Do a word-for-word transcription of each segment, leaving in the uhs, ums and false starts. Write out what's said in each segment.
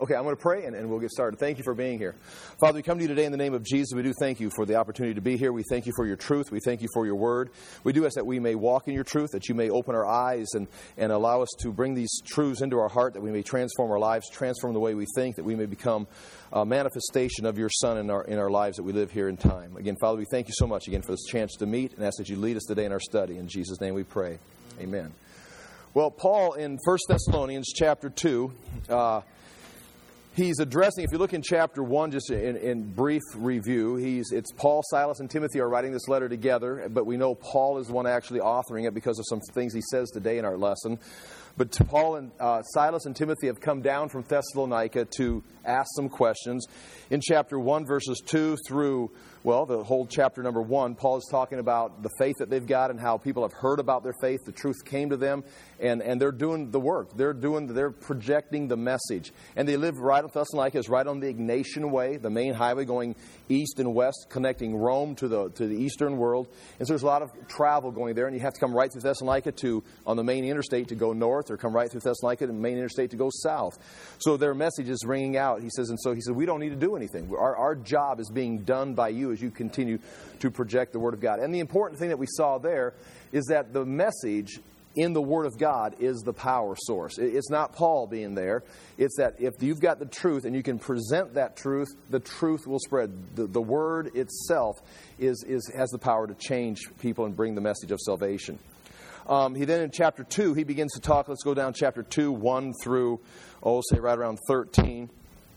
Okay, I'm going to pray and, and we'll get started. Thank you for being here. Father, we come to you today in the name of Jesus. We do thank you for the opportunity to be here. We thank you for your truth. We thank you for your word. We do ask that we may walk in your truth, that you may open our eyes and, and allow us to bring these truths into our heart, that we may transform our lives, transform the way we think, that we may become a manifestation of your Son in our in our lives that we live here in time. Again, Father, we thank you so much again for this chance to meet and ask that you lead us today in our study. In Jesus' name we pray. Amen. Well, Paul in First Thessalonians chapter two, uh, he's addressing, if you look in chapter one, just in, in brief review, he's it's Paul, Silas, and Timothy are writing this letter together, but we know Paul is the one actually authoring it because of some things he says today in our lesson. But Paul and uh, Silas and Timothy have come down from Thessalonica to ask some questions. In chapter one, verses two through, well, the whole chapter number one, Paul is talking about the faith that they've got and how people have heard about their faith. The truth came to them, and, and they're doing the work. They're doing, they're projecting the message. And they live right on Thessalonica. It's right on the Ignatian Way, the main highway going east and west, connecting Rome to the to the eastern world. And so there's a lot of travel going there, and you have to come right through Thessalonica to on the main interstate to go north, or come right through Thessalonica to the main interstate to go south. So their message is ringing out. He says, and so he said, we don't need to do anything. Our, our job is being done by you as you continue to project the Word of God. And the important thing that we saw there is that the message in the Word of God is the power source. It's not Paul being there. It's that if you've got the truth and you can present that truth, the truth will spread. The, the Word itself is, is has the power to change people and bring the message of salvation. Um, he then in chapter two, he begins to talk. Let's go down chapter two, one through, oh, say right around thirteen.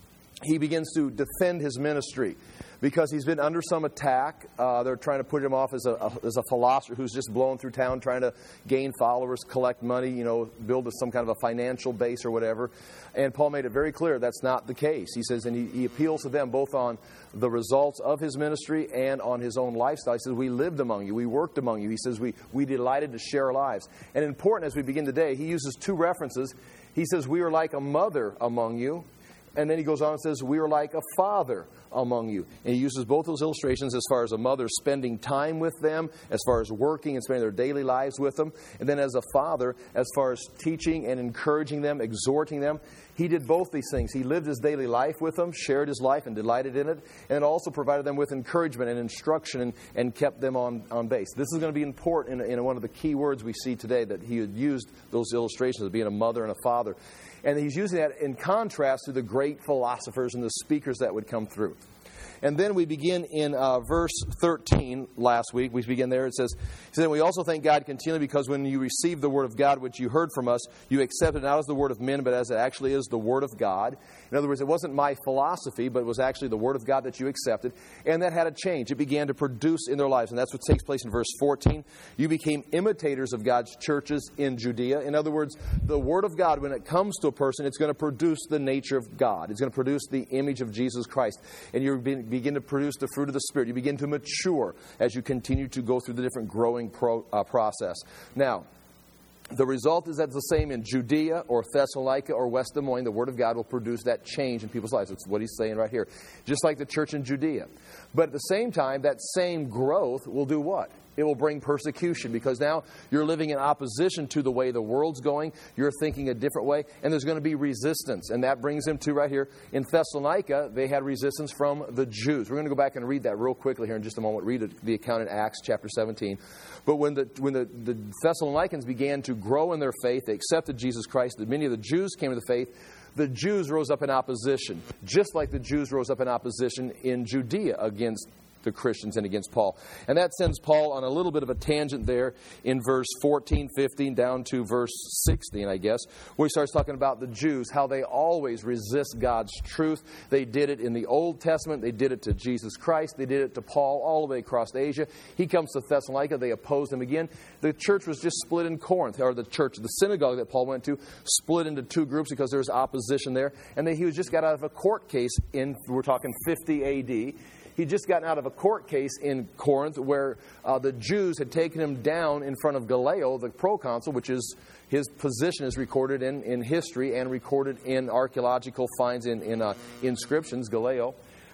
He begins to defend his ministry because he's been under some attack. Uh, they're trying to put him off as a, a as a philosopher who's just blowing through town trying to gain followers, collect money, you know, build some kind of a financial base or whatever. And Paul made it very clear that's not the case. He says, and he, he appeals to them both on the results of his ministry and on his own lifestyle. He says, we lived among you. We worked among you. He says, we, we delighted to share our lives. And important as we begin today, he uses two references. He says, we are like a mother among you. And then he goes on and says, we are like a father among you. And he uses both those illustrations as far as a mother spending time with them, as far as working and spending their daily lives with them. And then as a father, as far as teaching and encouraging them, exhorting them. He did both these things. He lived his daily life with them, shared his life and delighted in it, and also provided them with encouragement and instruction and, and kept them on, on base. This is going to be important in, in one of the key words we see today, that he had used those illustrations of being a mother and a father. And he's using that in contrast to the great philosophers and the speakers that would come through. And then we begin in uh, verse thirteen last week. We begin there. It says, he said, we also thank God continually because when you received the word of God, which you heard from us, you accepted not as the word of men, but as it actually is the word of God. In other words, it wasn't my philosophy, but it was actually the word of God that you accepted. And that had a change. It began to produce in their lives. And that's what takes place in verse fourteen. You became imitators of God's churches in Judea. In other words, the word of God, when it comes to a person, it's going to produce the nature of God. It's going to produce the image of Jesus Christ. And you're being begin to produce the fruit of the Spirit. You begin to mature as you continue to go through the different growing pro, uh, process. Now, the result is that it's the same in Judea or Thessalonica or West Des Moines. The Word of God will produce that change in people's lives. That's what he's saying right here. Just like the church in Judea. But at the same time, that same growth will do what? It will bring persecution, because now you're living in opposition to the way the world's going. You're thinking a different way, and there's going to be resistance. And that brings him to right here. In Thessalonica, they had resistance from the Jews. We're going to go back and read that real quickly here in just a moment. Read the account in Acts chapter seventeen. But when the when the, the Thessalonians began to grow in their faith, they accepted Jesus Christ. Many of the Jews came to the faith. The Jews rose up in opposition, just like the Jews rose up in opposition in Judea against the Christians and against Paul. And that sends Paul on a little bit of a tangent there in verse fourteen, fifteen, down to verse sixteen, I guess, where he starts talking about the Jews, how they always resist God's truth. They did it in the Old Testament. They did it to Jesus Christ. They did it to Paul all the way across Asia. He comes to Thessalonica. They opposed him again. The church was just split in Corinth, or the church, the synagogue that Paul went to, split into two groups because there was opposition there. And they, he was just got out of a court case in, we're talking fifty A D. He'd just gotten out of a court case in Corinth where uh, the Jews had taken him down in front of Gallio, the proconsul, which is his position is recorded in, in history and recorded in archaeological finds in, in uh, inscriptions, Gallio.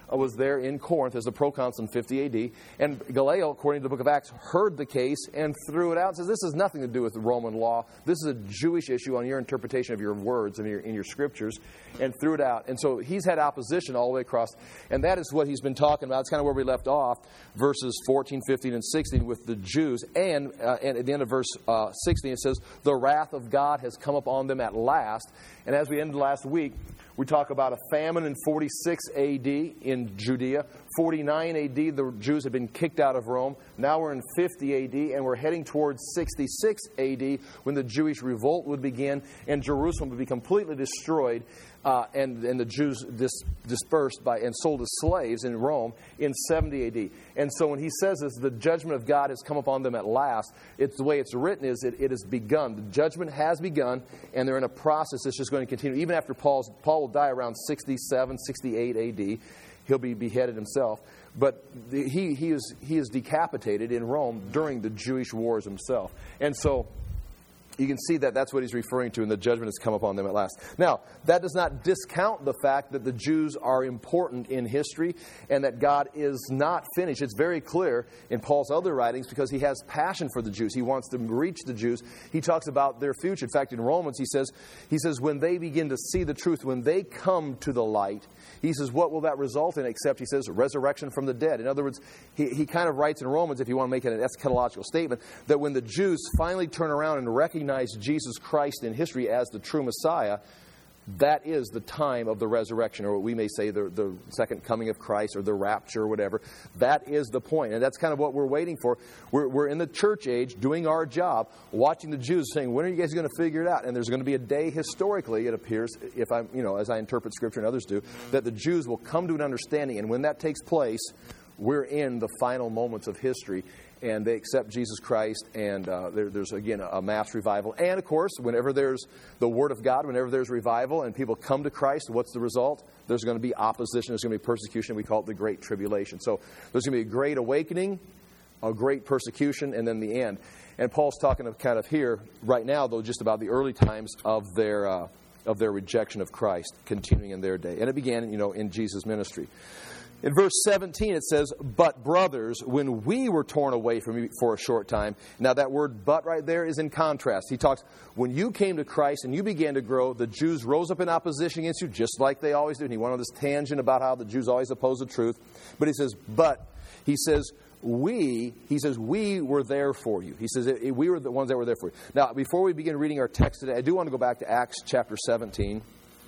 was there in Corinth as a proconsul in fifty A D. And Gallio, according to the book of Acts, heard the case and threw it out and says, this has nothing to do with the Roman law. This is a Jewish issue on your interpretation of your words and your, in your scriptures, and threw it out. And so he's had opposition all the way across. And that is what he's been talking about. It's kind of where we left off, verses fourteen, fifteen, and sixteen with the Jews. And, uh, and at the end of verse uh, sixteen, it says, the wrath of God has come upon them at last. And as we ended last week, we talk about a famine in forty-six A D in Judea. forty-nine A D, the Jews had been kicked out of Rome. Now we're in fifty A D, and we're heading towards sixty-six A D when the Jewish revolt would begin, and Jerusalem would be completely destroyed, uh, and, and the Jews dis- dispersed by and sold as slaves in Rome in seventy A D. And so when he says this, the judgment of God has come upon them at last, it's the way it's written is it, it has begun. The judgment has begun, and they're in a process that's just going to continue. Even after Paul's, Paul will die around sixty-seven, sixty-eight A D. He'll be beheaded himself. But the, he, he, is, he is decapitated in Rome during the Jewish wars himself. And so you can see that that's what he's referring to, and the judgment has come upon them at last. Now, that does not discount the fact that the Jews are important in history and that God is not finished. It's very clear in Paul's other writings because he has passion for the Jews. He wants to reach the Jews. He talks about their future. In fact, in Romans, he says, he says, when they begin to see the truth, when they come to the light, he says, what will that result in? Except, he says, resurrection from the dead. In other words, he, he kind of writes in Romans, if you want to make it an eschatological statement, that when the Jews finally turn around and recognize Jesus Christ in history as the true Messiah, that is the time of the resurrection, or what we may say the, the second coming of Christ, or the rapture, or whatever. That is the point, and that's kind of what we're waiting for. We're, we're in the church age, doing our job, watching the Jews, saying, when are you guys going to figure it out? And there's going to be a day, historically, it appears, if I'm, you know, as I interpret Scripture and others do, that the Jews will come to an understanding, and when that takes place, we're in the final moments of history. And they accept Jesus Christ, and uh, there, there's, again, a, a mass revival. And, of course, whenever there's the Word of God, whenever there's revival and people come to Christ, what's the result? There's going to be opposition. There's going to be persecution. We call it the Great Tribulation. So there's going to be a great awakening, a great persecution, and then the end. And Paul's talking of kind of here, right now, though, just about the early times of their uh, of their rejection of Christ, continuing in their day. And it began, you know, in Jesus' ministry. In verse seventeen, it says, but brothers, when we were torn away from you for a short time. Now that word but right there is in contrast. He talks, when you came to Christ and you began to grow, the Jews rose up in opposition against you, just like they always do. And he went on this tangent about how the Jews always oppose the truth. But he says, but, he says, we, he says, we were there for you. He says, we were the ones that were there for you. Now, before we begin reading our text today, I do want to go back to Acts chapter seventeen.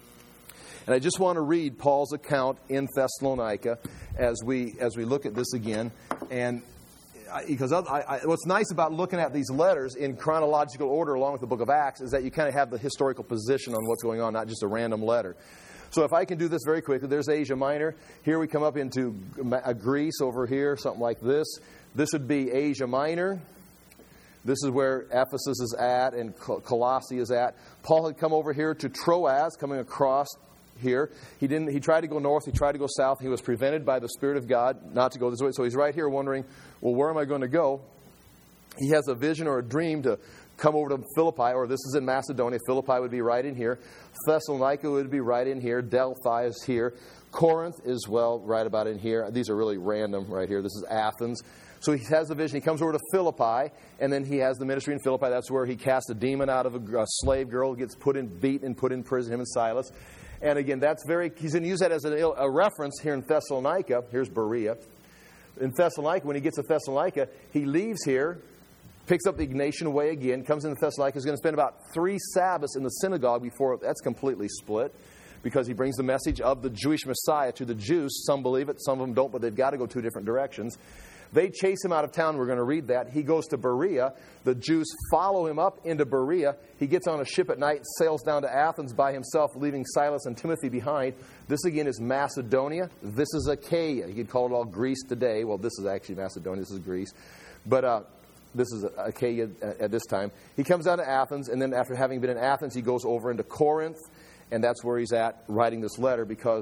And I just want to read Paul's account in Thessalonica as we as we look at this again. And I, because I, I, what's nice about looking at these letters in chronological order along with the book of Acts is that you kind of have the historical position on what's going on, not just a random letter. So if I can do this very quickly, there's Asia Minor. Here we come up into Greece over here, something like this. This would be Asia Minor. This is where Ephesus is at and Colossae is at. Paul had come over here to Troas, coming across here. He didn't. He tried to go north. He tried to go south. He was prevented by the Spirit of God not to go this way. So he's right here wondering, well, where am I going to go? He has a vision or a dream to come over to Philippi, or this is in Macedonia. Philippi would be right in here. Thessalonica would be right in here. Delphi is here. Corinth is, well, right about in here. These are really random right here. This is Athens. So he has the vision. He comes over to Philippi, and then he has the ministry in Philippi. That's where he casts a demon out of a, a slave girl, gets put in, beaten, and put in prison, him and Silas. And again, that's very, he's going to use that as a, a reference here in Thessalonica. Here's Berea. In Thessalonica, when he gets to Thessalonica, he leaves here, picks up the Ignatian way again, comes into Thessalonica. He's going to spend about three Sabbaths in the synagogue before that's completely split, because he brings the message of the Jewish Messiah to the Jews. Some believe it, some of them don't, but they've got to go two different directions. They chase him out of town. We're going to read that. He goes to Berea. The Jews follow him up into Berea. He gets on a ship at night, sails down to Athens by himself, leaving Silas and Timothy behind. This again is Macedonia. This is Achaia. You could call it all Greece today. Well, this is actually Macedonia. This is Greece. But uh, this is Achaia at this time. He comes down to Athens, and then after having been in Athens, he goes over into Corinth. And that's where he's at writing this letter, because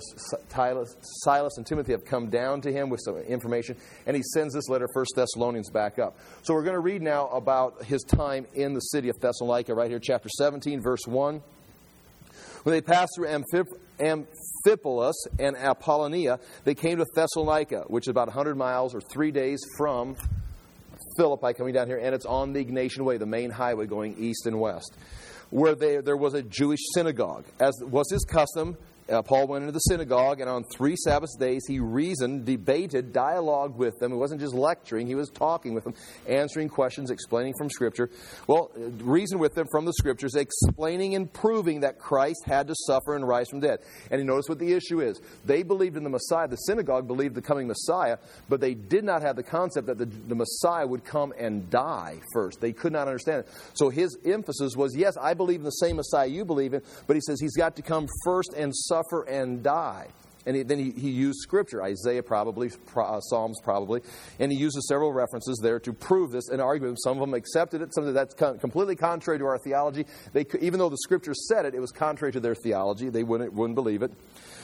Silas and Timothy have come down to him with some information. And he sends this letter, First Thessalonians, back up. So we're going to read now about his time in the city of Thessalonica right here, chapter seventeen, verse one. When they passed through Amphip- Amphipolis and Apollonia, they came to Thessalonica, which is about one hundred miles or three days from Philippi coming down here, and it's on the Ignatian Way, the main highway going east and west, where they, there was a Jewish synagogue. As was his custom, Uh, Paul went into the synagogue, and on three Sabbath days he reasoned, debated, dialogued with them. He wasn't just lecturing, he was talking with them, answering questions, explaining from Scripture. Well, reasoned with them from the Scriptures, explaining and proving that Christ had to suffer and rise from dead. And you notice what the issue is. They believed in the Messiah. The synagogue believed the coming Messiah, but they did not have the concept that the, the Messiah would come and die first. They could not understand it. So his emphasis was, yes, I believe in the same Messiah you believe in, but he says he's got to come first and suffer suffer and die. And he, then he, he used Scripture, Isaiah probably, uh, Psalms probably, and he uses several references there to prove this and argue with them. Some of them accepted it, some of them that's con- completely contrary to our theology. They, even though the Scripture said it, it was contrary to their theology. They wouldn't, wouldn't believe it.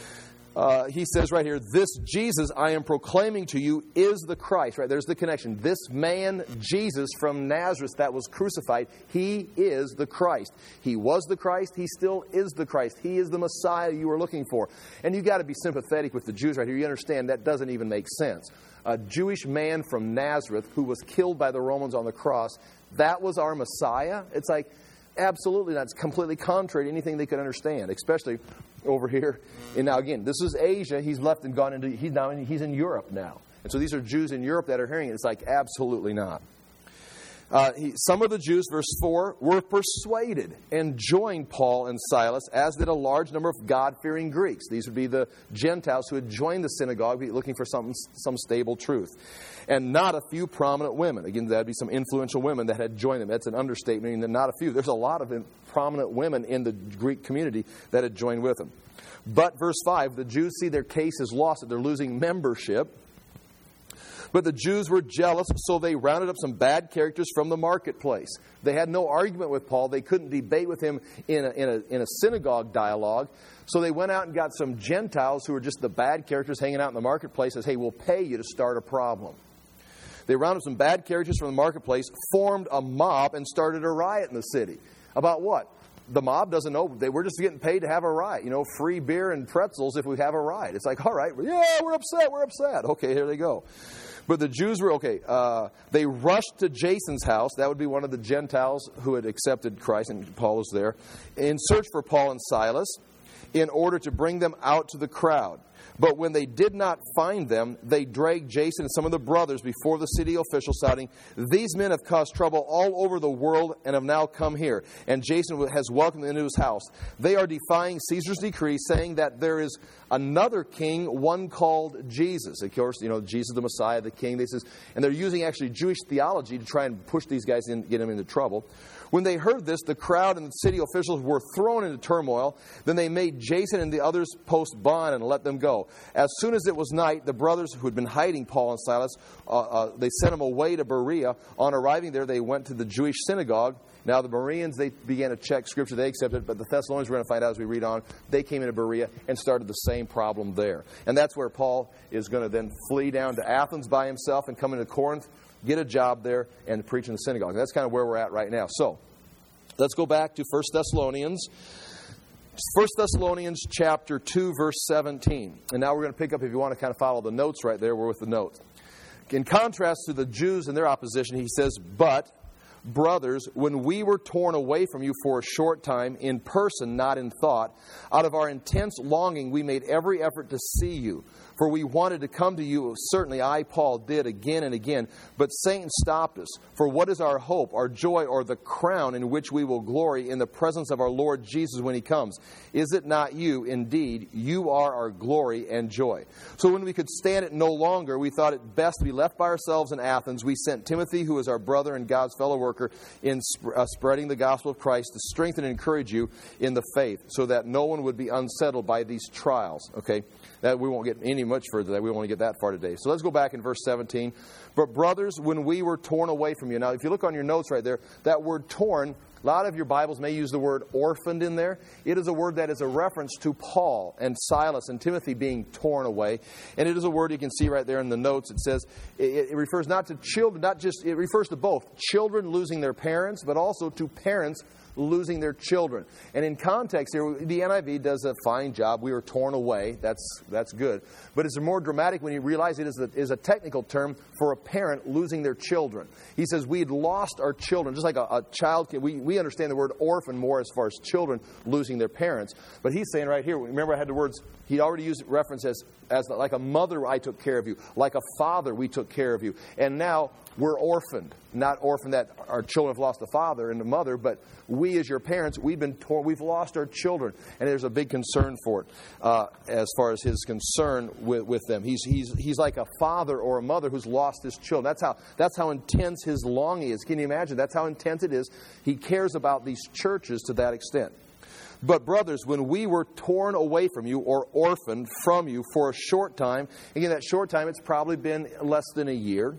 Uh, he says right here, this Jesus I am proclaiming to you is the Christ. Right, there's the connection. This man, Jesus from Nazareth that was crucified, he is the Christ. He was the Christ. He still is the Christ. He is the Messiah you were looking for. And you've got to be sympathetic with the Jews right here. You understand that doesn't even make sense. A Jewish man from Nazareth who was killed by the Romans on the cross, that was our Messiah? It's like, absolutely not. It's completely contrary to anything they could understand, especially over here. And now again, this is Asia. He's left and gone into, he's now in, he's in Europe now. And so these are Jews in Europe that are hearing it. It's like, absolutely not. Uh, he, some of the Jews, verse four, were persuaded and joined Paul and Silas, as did a large number of God-fearing Greeks. These would be the Gentiles who had joined the synagogue, looking for some, some stable truth. And not a few prominent women. Again, that would be some influential women that had joined them. That's an understatement, meaning that not a few. There's a lot of prominent women in the Greek community that had joined with them. But, verse five, the Jews see their case is lost, that they're losing membership. But the Jews were jealous, so they rounded up some bad characters from the marketplace. They had no argument with Paul. They couldn't debate with him in a, in a, in a synagogue dialogue. So they went out and got some Gentiles who were just the bad characters hanging out in the marketplace, says, hey, we'll pay you to start a problem. They rounded up some bad characters from the marketplace, formed a mob, and started a riot in the city. About what? The mob doesn't know. They were just getting paid to have a riot. You know, free beer and pretzels if we have a riot. It's like, all right, yeah, we're upset, we're upset. Okay, here they go. But the Jews were, okay, uh, they rushed to Jason's house. That would be one of the Gentiles who had accepted Christ, and Paul was there, in search for Paul and Silas in order to bring them out to the crowd. But when they did not find them, they dragged Jason and some of the brothers before the city officials, shouting, these men have caused trouble all over the world and have now come here. And Jason has welcomed them into his house. They are defying Caesar's decree, saying that there is another king, one called Jesus. Of course, you know, Jesus the Messiah, the king. They says, and they're using actually Jewish theology to try and push these guys in, get them into trouble. When they heard this, the crowd and the city officials were thrown into turmoil. Then they made Jason and the others post bond and let them go. As soon as it was night, the brothers who had been hiding Paul and Silas, uh, uh, they sent them away to Berea. On arriving there, they went to the Jewish synagogue. Now the Bereans, they began to check Scripture. They accepted it, but the Thessalonians, we're going to find out as we read on, they came into Berea and started the same problem there. And that's where Paul is going to then flee down to Athens by himself and come into Corinth, get a job there, and preach in the synagogue. And that's kind of where we're at right now. So, let's go back to First Thessalonians. First Thessalonians chapter two, verse seventeen. And now we're going to pick up, if you want to kind of follow the notes right there, we're with the notes. In contrast to the Jews and their opposition, he says, but, brothers, when we were torn away from you for a short time, in person, not in thought, out of our intense longing, we made every effort to see you. For we wanted to come to you, certainly I, Paul, did again and again, but Satan stopped us. For what is our hope, our joy, or the crown in which we will glory in the presence of our Lord Jesus when He comes? Is it not you? Indeed, you are our glory and joy. So when we could stand it no longer, we thought it best to be left by ourselves in Athens. We sent Timothy, who is our brother and God's fellow worker, in sp- uh, spreading the gospel of Christ, to strengthen and encourage you in the faith, so that no one would be unsettled by these trials. Okay? That we won't get any much further. That we won't get that far today. So let's go back in verse seventeen. But brothers, when we were torn away from you. Now, if you look on your notes right there, that word torn, A lot of your Bibles may use the word orphaned in there. It is a word that is a reference to Paul and Silas and Timothy being torn away. And it is a word you can see right there in the notes. It says, it, it refers not to children, not just, it refers to both children losing their parents, but also to parents losing their children. And in context here, the N I V does a fine job. We were torn away. That's that's good. But it's more dramatic when you realize it is a, is a technical term for a parent losing their children. He says we had lost our children, just like a, a child can. We, we understand the word orphan more as far as children losing their parents. But he's saying right here, remember I had the words, he already used reference as, as like a mother I took care of you, like a father we took care of you. And now we're orphaned. Not orphaned that our children have lost a father and a mother, but we as your parents, we've been torn, we've lost our children. And there's a big concern for it uh, as far as his concern with, with them. He's, he's, he's like a father or a mother who's lost his children. That's how, that's how intense his longing is. Can you imagine? That's how intense it is. He cares about these churches to that extent. But brothers, when we were torn away from you or orphaned from you for a short time, again, that short time, it's probably been less than a year.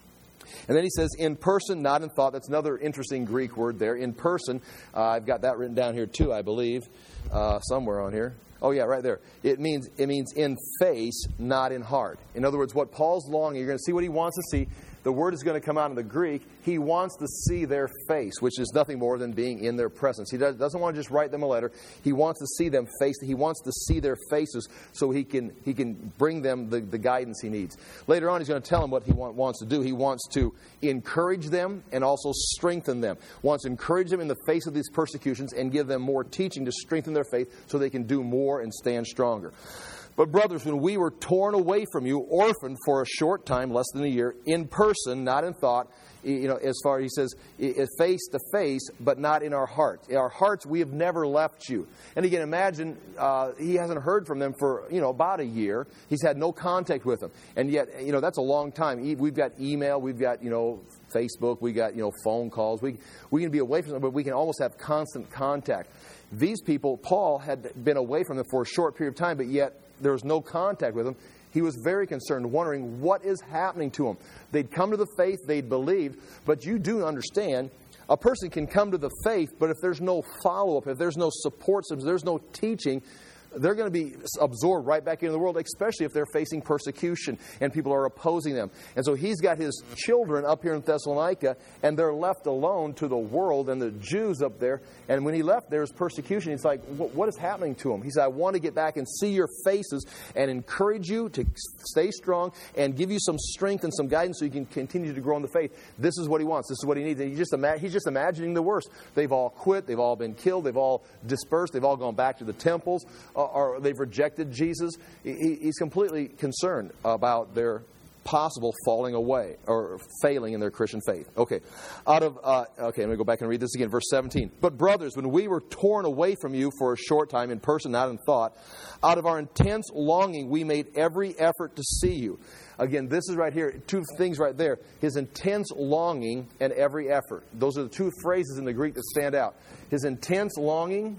And then he says, in person, not in thought. That's another interesting Greek word there. In person. Uh, I've got that written down here too, I believe, uh, somewhere on here. Oh, yeah, right there. It means it means in face, not in heart. In other words, what Paul's longing, you're going to see what he wants to see. The word is going to come out in the Greek. He wants to see their face, which is nothing more than being in their presence. He doesn't want to just write them a letter. He wants to see them face. He wants to see their faces so he can he can bring them the, the guidance he needs. Later on, he's going to tell them what he want, wants to do. He wants to encourage them and also strengthen them. Wants to encourage them in the face of these persecutions and give them more teaching to strengthen their faith so they can do more and stand stronger. But brothers, when we were torn away from you, orphaned for a short time, less than a year, in person, not in thought, you know, as far as he says, face to face, but not in our hearts. In our hearts, we have never left you. And again, imagine uh, he hasn't heard from them for, you know, about a year. He's had no contact with them. And yet, you know, that's a long time. We've got email, we've got, you know, Facebook, we got, you know, phone calls. We, we can be away from them, but we can almost have constant contact. These people, Paul had been away from them for a short period of time, but yet there was no contact with them. He was very concerned, wondering what is happening to them. They'd come to the faith, they'd believed, but you do understand, a person can come to the faith, but if there's no follow-up, if there's no support system, there's no teaching, they're going to be absorbed right back into the world, especially if they're facing persecution and people are opposing them. And so he's got his children up here in Thessalonica, and they're left alone to the world and the Jews up there. And when he left, there was persecution. He's like, what is happening to him? He said, I want to get back and see your faces and encourage you to stay strong and give you some strength and some guidance so you can continue to grow in the faith. This is what he wants. This is what he needs. And he just ima- he's just imagining the worst. They've all quit. They've all been killed. They've all dispersed. They've all gone back to the temples. Uh, or they've rejected Jesus. He, he's completely concerned about their possible falling away or failing in their Christian faith. Okay, out of uh, okay, I'm going to go back and read this again, verse seventeen. But brothers, when we were torn away from you for a short time, in person, not in thought, out of our intense longing, we made every effort to see you. Again, this is right here, two things right there. His intense longing and every effort. Those are the two phrases in the Greek that stand out. His intense longing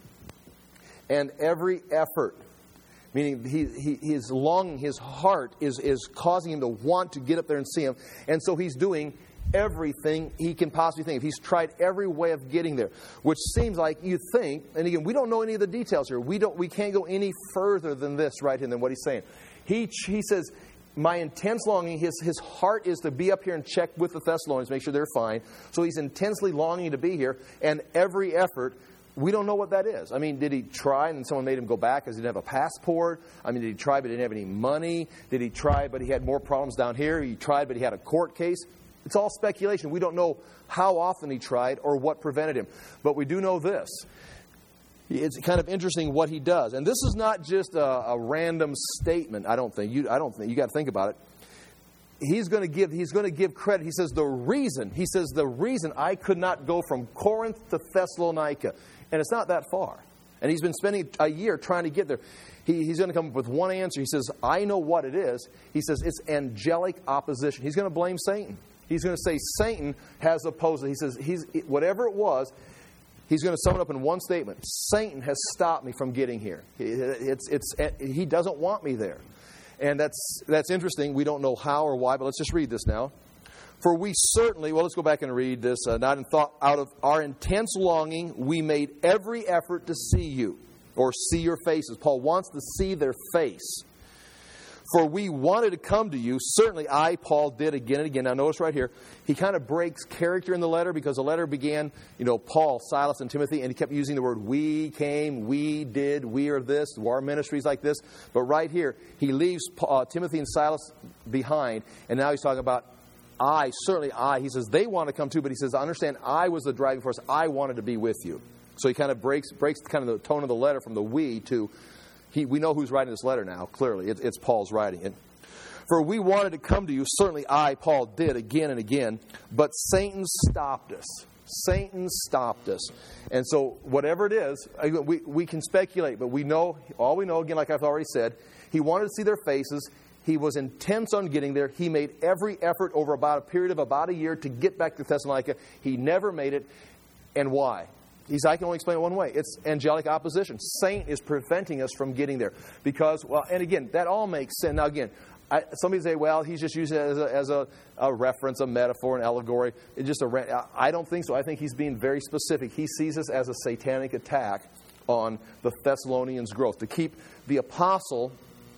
and every effort. Meaning he, he, his longing, his heart is, is causing him to want to get up there and see him. And so he's doing everything he can possibly think of. He's tried every way of getting there. Which seems like you think, and again, we don't know any of the details here. We don't. We can't go any further than this right here, than what he's saying. He, he says, my intense longing, his, his heart is to be up here and check with the Thessalonians, make sure they're fine. So he's intensely longing to be here. And every effort, we don't know what that is. I mean, did he try and someone made him go back because he didn't have a passport? I mean, did he try but he didn't have any money? Did he try but he had more problems down here? He tried but he had a court case? It's all speculation. We don't know how often he tried or what prevented him. But we do know this. It's kind of interesting what he does. And this is not just a, a random statement, I don't think. You, I don't think. You got to think about it. He's going to give he's going to give credit. He says the reason, he says the reason I could not go from Corinth to Thessalonica, and it's not that far. And he's been spending a year trying to get there. He, he's going to come up with one answer. He says, I know what it is. He says it's angelic opposition. He's going to blame Satan. He's going to say Satan has opposed it. He says he's whatever it was. He's going to sum it up in one statement. Satan has stopped me from getting here. It's it's he doesn't want me there. And that's that's interesting. We don't know how or why, but let's just read this now. For we certainly, well, let's go back and read this. Uh, not in thought, out of our intense longing, we made every effort to see you, or see your faces. Paul wants to see their face. For we wanted to come to you. Certainly I, Paul, did again and again. Now notice right here, he kind of breaks character in the letter because the letter began, you know, Paul, Silas, and Timothy, and he kept using the word we came, we did, we are this, our ministries like this. But right here, he leaves uh, Timothy and Silas behind, and now he's talking about I, certainly I. He says they want to come too, but he says, I understand I was the driving force. I wanted to be with you. So he kind of breaks breaks kind of the tone of the letter from the we to He, we know who's writing this letter now, clearly. It, it's Paul's writing it. For we wanted to come to you. Certainly I, Paul, did again and again. But Satan stopped us. Satan stopped us. And so whatever it is, we, we can speculate. But we know, all we know, again, like I've already said, he wanted to see their faces. He was intense on getting there. He made every effort over about a period of about a year to get back to Thessalonica. He never made it. And why? He said, I can only explain it one way. It's angelic opposition. Satan is preventing us from getting there. Because, well, and again, that all makes sense. Now, again, I, somebody say, well, he's just using it as a, as a, a reference, a metaphor, an allegory. It's just a, I don't think so. I think he's being very specific. He sees this as a satanic attack on the Thessalonians' growth. To keep the apostle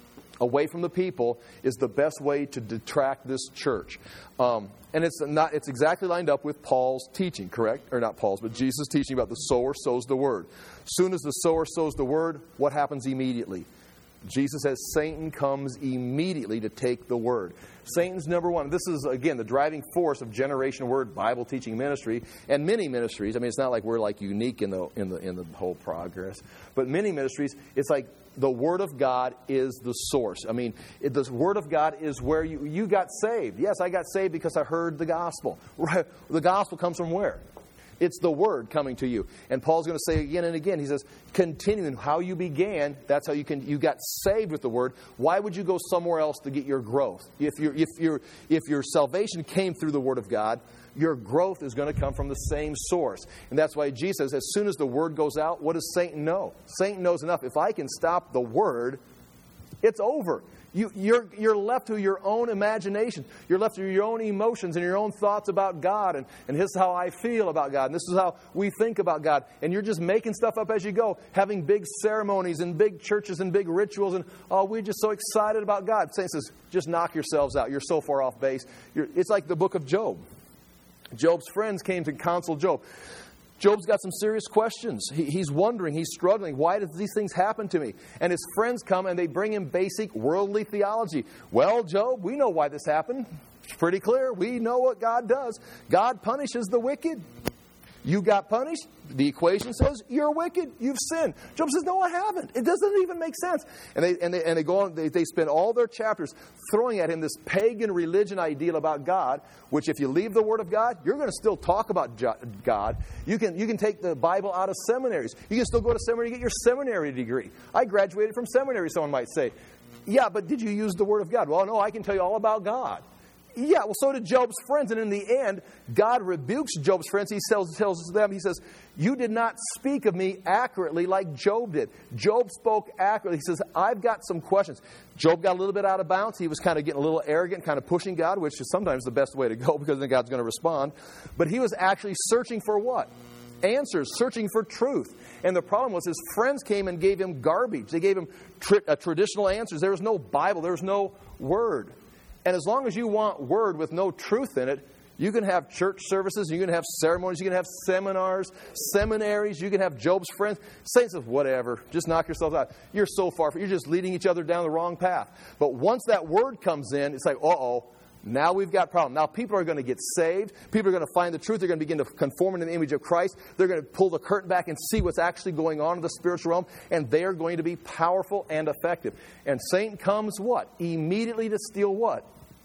away from the people is the best way to detract this church. Um, and it's not it's exactly lined up with Paul's teaching, correct? Or not Paul's, but Jesus' teaching about the sower sows the word. Soon as the sower sows the word, what happens immediately? Jesus says Satan comes immediately to take the word. Satan's number one. This is, again, the driving force of Generation Word Bible teaching ministry and many ministries. I mean, it's not like we're like unique in the in the in the whole progress, but many ministries, it's like the Word of God is the source. I mean, it, the Word of God is where you you got saved. Yes, I got saved because I heard the gospel. The gospel comes from where? It's the Word coming to you. And Paul's going to say again and again, he says, continuing how you began, that's how you can you got saved with the Word. Why would you go somewhere else to get your growth? If your if your if your salvation came through the Word of God, your growth is going to come from the same source. And that's why Jesus says, as soon as the Word goes out, what does Satan know? Satan knows enough. If I can stop the Word, it's over. You, you're, you're left to your own imagination. You're left to your own emotions and your own thoughts about God. And, and this is how I feel about God. And this is how we think about God. And you're just making stuff up as you go, having big ceremonies and big churches and big rituals. And, oh, we're just so excited about God. Satan says, just knock yourselves out. You're so far off base. You're, it's like the book of Job. Job's friends came to counsel Job. Job's got some serious questions. He, he's wondering, he's struggling. Why does these things happen to me? And his friends come and they bring him basic worldly theology. Well, Job, we know why this happened. It's pretty clear. We know what God does. God punishes the wicked. You got punished. The equation says you're wicked. You've sinned. Job says, no, I haven't. It doesn't even make sense. And they and they, and they go on. They, they spend all their chapters throwing at him this pagan religion ideal about God, which if you leave the Word of God, you're going to still talk about God. You can you can take the Bible out of seminaries. You can still go to seminary and get your seminary degree. I graduated from seminary, someone might say. Yeah, but did you use the Word of God? Well, no, I can tell you all about God. Yeah, well, so did Job's friends. And in the end, God rebukes Job's friends. He tells, tells them, he says, you did not speak of me accurately like Job did. Job spoke accurately. He says, I've got some questions. Job got a little bit out of bounds. He was kind of getting a little arrogant, kind of pushing God, which is sometimes the best way to go because then God's going to respond. But he was actually searching for what? Answers, searching for truth. And the problem was his friends came and gave him garbage. They gave him tri- uh, traditional answers. There was no Bible. There was no Word. And as long as you want Word with no truth in it, you can have church services, you can have ceremonies, you can have seminars, seminaries, you can have Job's friends. Saints of whatever, just knock yourselves out. You're so far, you're just leading each other down the wrong path. But once that Word comes in, it's like, uh-oh, now we've got a problem. Now people are going to get saved. People are going to find the truth. They're going to begin to conform into the image of Christ. They're going to pull the curtain back and see what's actually going on in the spiritual realm. And they are going to be powerful and effective. And Satan comes what? Immediately to steal what?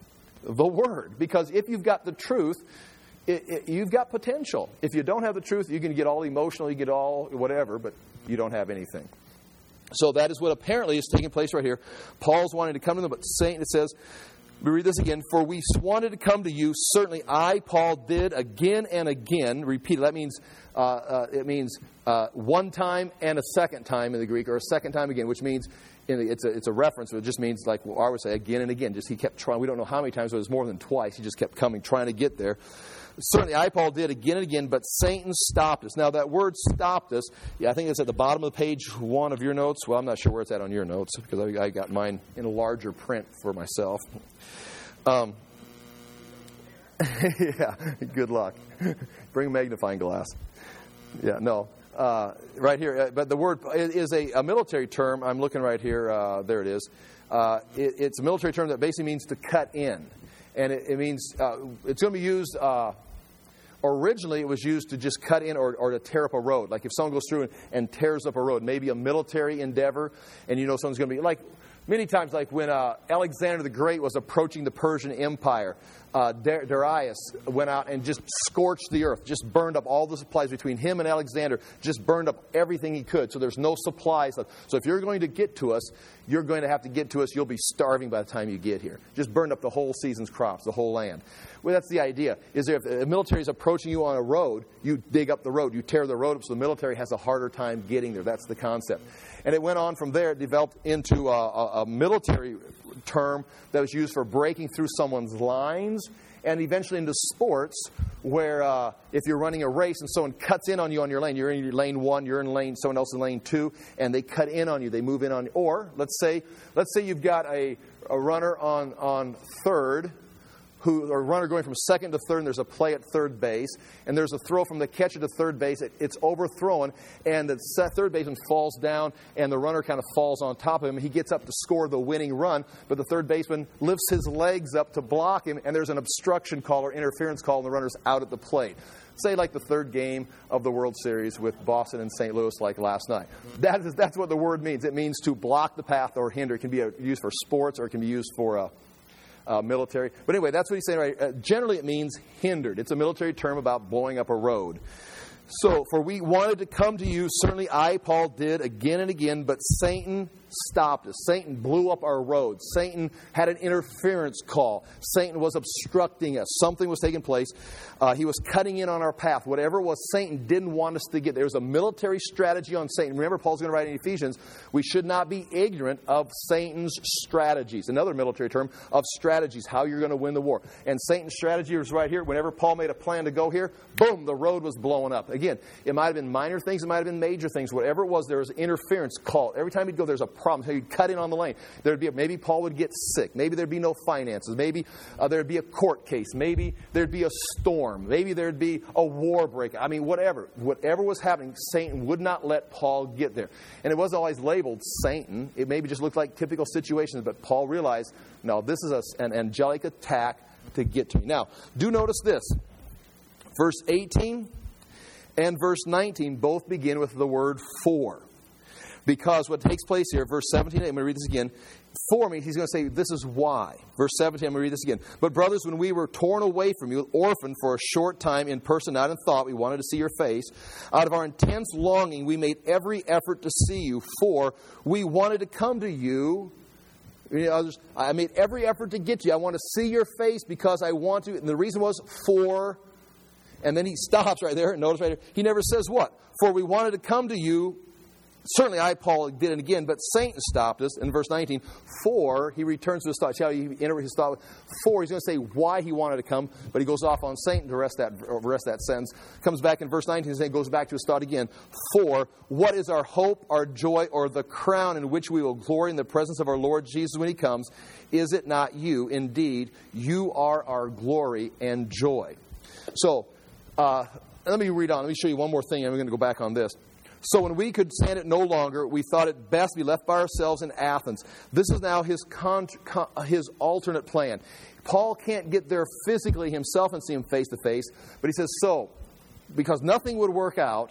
The Word. Because if you've got the truth, it, it, you've got potential. If you don't have the truth, you can get all emotional, you get all whatever, but you don't have anything. So that is what apparently is taking place right here. Paul's wanting to come to them, but Satan, it says, we read this again, for we wanted to come to you, certainly I, Paul, did again and again. Repeat, that means uh, uh, it means uh, one time and a second time in the Greek, or a second time again, which means it's a, it's a reference. It just means, like I would say, again and again. Just he kept trying. We don't know how many times, but it was more than twice. He just kept coming, trying to get there. Certainly, I, Paul, did again and again, but Satan stopped us. Now, that word stopped us, yeah, I think it's at the bottom of page one of your notes. Well, I'm not sure where it's at on your notes, because I, I got mine in a larger print for myself. Um, yeah, good luck. Bring a magnifying glass. Yeah, no. Uh, right here, but the word is a, a military term. I'm looking right here. Uh, there it is. Uh, it, it's a military term that basically means to cut in. And it, it means uh, it's going to be used, uh, originally it was used to just cut in or, or to tear up a road. Like if someone goes through and, and tears up a road, maybe a military endeavor, and you know someone's going to be, like many times, like when uh, Alexander the Great was approaching the Persian Empire, uh, Darius went out and just scorched the earth, just burned up all the supplies between him and Alexander, just burned up everything he could. So there's no supplies left. So if you're going to get to us, you're going to have to get to us. You'll be starving by the time you get here. Just burned up the whole season's crops, the whole land. Well, that's the idea. Is there, if the military is approaching you on a road, you dig up the road, you tear the road up, so the military has a harder time getting there. That's the concept. And it went on from there. It developed into a, a, a military term that was used for breaking through someone's lines, and eventually into sports, where uh, if you're running a race and someone cuts in on you on your lane, you're in your lane one, you're in lane, someone else in lane two, and they cut in on you, they move in on you. Or let's say, let's say you've got a, a runner on on third, who or a runner going from second to third, and there's a play at third base, and there's a throw from the catcher to third base. It, it's overthrown, and the third baseman falls down, and the runner kind of falls on top of him. He gets up to score the winning run, but the third baseman lifts his legs up to block him, and there's an obstruction call or interference call, and the runner's out at the plate. Say like the third game of the World Series with Boston and Saint Louis like last night. That is, that's what the word means. It means to block the path or hinder. It can be used for sports, or it can be used for Uh, Uh, military. But anyway, that's what he's saying, right? Uh, generally, it means hindered. It's a military term about blowing up a road. So, for we wanted to come to you, certainly I, Paul, did again and again, but Satan stopped us. Satan blew up our road. Satan had an interference call. Satan was obstructing us. Something was taking place. Uh, he was cutting in on our path. Whatever it was, Satan didn't want us to get. There was a military strategy on Satan. Remember, Paul's going to write in Ephesians, we should not be ignorant of Satan's strategies. Another military term of strategies, how you're going to win the war. And Satan's strategy was right here. Whenever Paul made a plan to go here, boom, the road was blowing up. Again, it might have been minor things. It might have been major things. Whatever it was, there was interference call. Every time he'd go, there's a problem. So he'd cut in on the lane. There'd be a, maybe Paul would get sick. Maybe there'd be no finances. Maybe uh, there'd be a court case. Maybe there'd be a storm. Maybe there'd be a war break. I mean, whatever. Whatever was happening, Satan would not let Paul get there. And it wasn't always labeled Satan. It maybe just looked like typical situations. But Paul realized, no, this is a, an angelic attack to get to me. Now, do notice this. Verse eighteen and verse nineteen both begin with the word for. Because what takes place here, verse seventeen, I'm going to read this again. For me, he's going to say, this is why. Verse seventeen, I'm going to read this again. But brothers, when we were torn away from you, orphaned for a short time in person, not in thought, we wanted to see your face. Out of our intense longing, we made every effort to see you. For we wanted to come to you. You know, I made every effort to get to you. I want to see your face because I want to. And the reason was for. And then he stops right there. Notice right here. He never says what? For we wanted to come to you. Certainly I, Paul, did it again, but Satan stopped us in verse nineteen. For, he returns to his thought. See how he entered his thought? For, he's going to say why he wanted to come, but he goes off on Satan to rest that, rest that sentence. Comes back in verse nineteen and goes back to his thought again. For, what is our hope, our joy, or the crown in which we will glory in the presence of our Lord Jesus when he comes? Is it not you? Indeed, you are our glory and joy. So, uh, let me read on. Let me show you one more thing, and we're going to go back on this. So when we could stand it no longer, we thought it best to be left by ourselves in Athens. This is now his con- con- his alternate plan. Paul can't get there physically himself and see him face to face, but he says, so, because nothing would work out,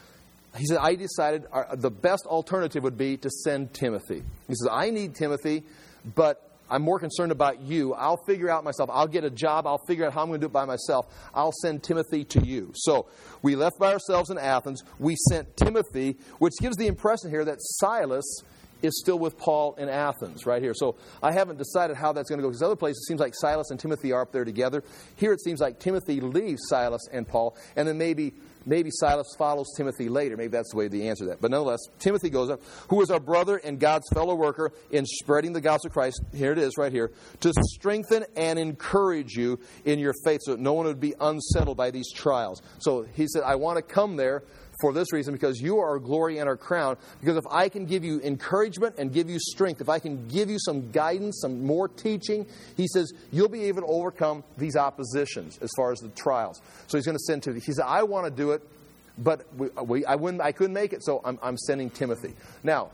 he said, I decided our, the best alternative would be to send Timothy. He says, I need Timothy, but I'm more concerned about you. I'll figure out myself. I'll get a job. I'll figure out how I'm going to do it by myself. I'll send Timothy to you. So we left by ourselves in Athens. We sent Timothy, which gives the impression here that Silas is still with Paul in Athens, right here. So I haven't decided how that's going to go. Because other places, it seems like Silas and Timothy are up there together. Here it seems like Timothy leaves Silas and Paul. And then maybe maybe Silas follows Timothy later. Maybe that's the way the answer to that. But nonetheless, Timothy goes up, who is our brother and God's fellow worker in spreading the gospel of Christ. Here it is right here. To strengthen and encourage you in your faith so that no one would be unsettled by these trials. So he said, I want to come there for this reason, because you are our glory and our crown. Because if I can give you encouragement and give you strength, if I can give you some guidance, some more teaching, he says, you'll be able to overcome these oppositions as far as the trials. So he's going to send Timothy. He said, I want to do it, but we, we, I, wouldn't, I couldn't make it, so I'm, I'm sending Timothy. Now,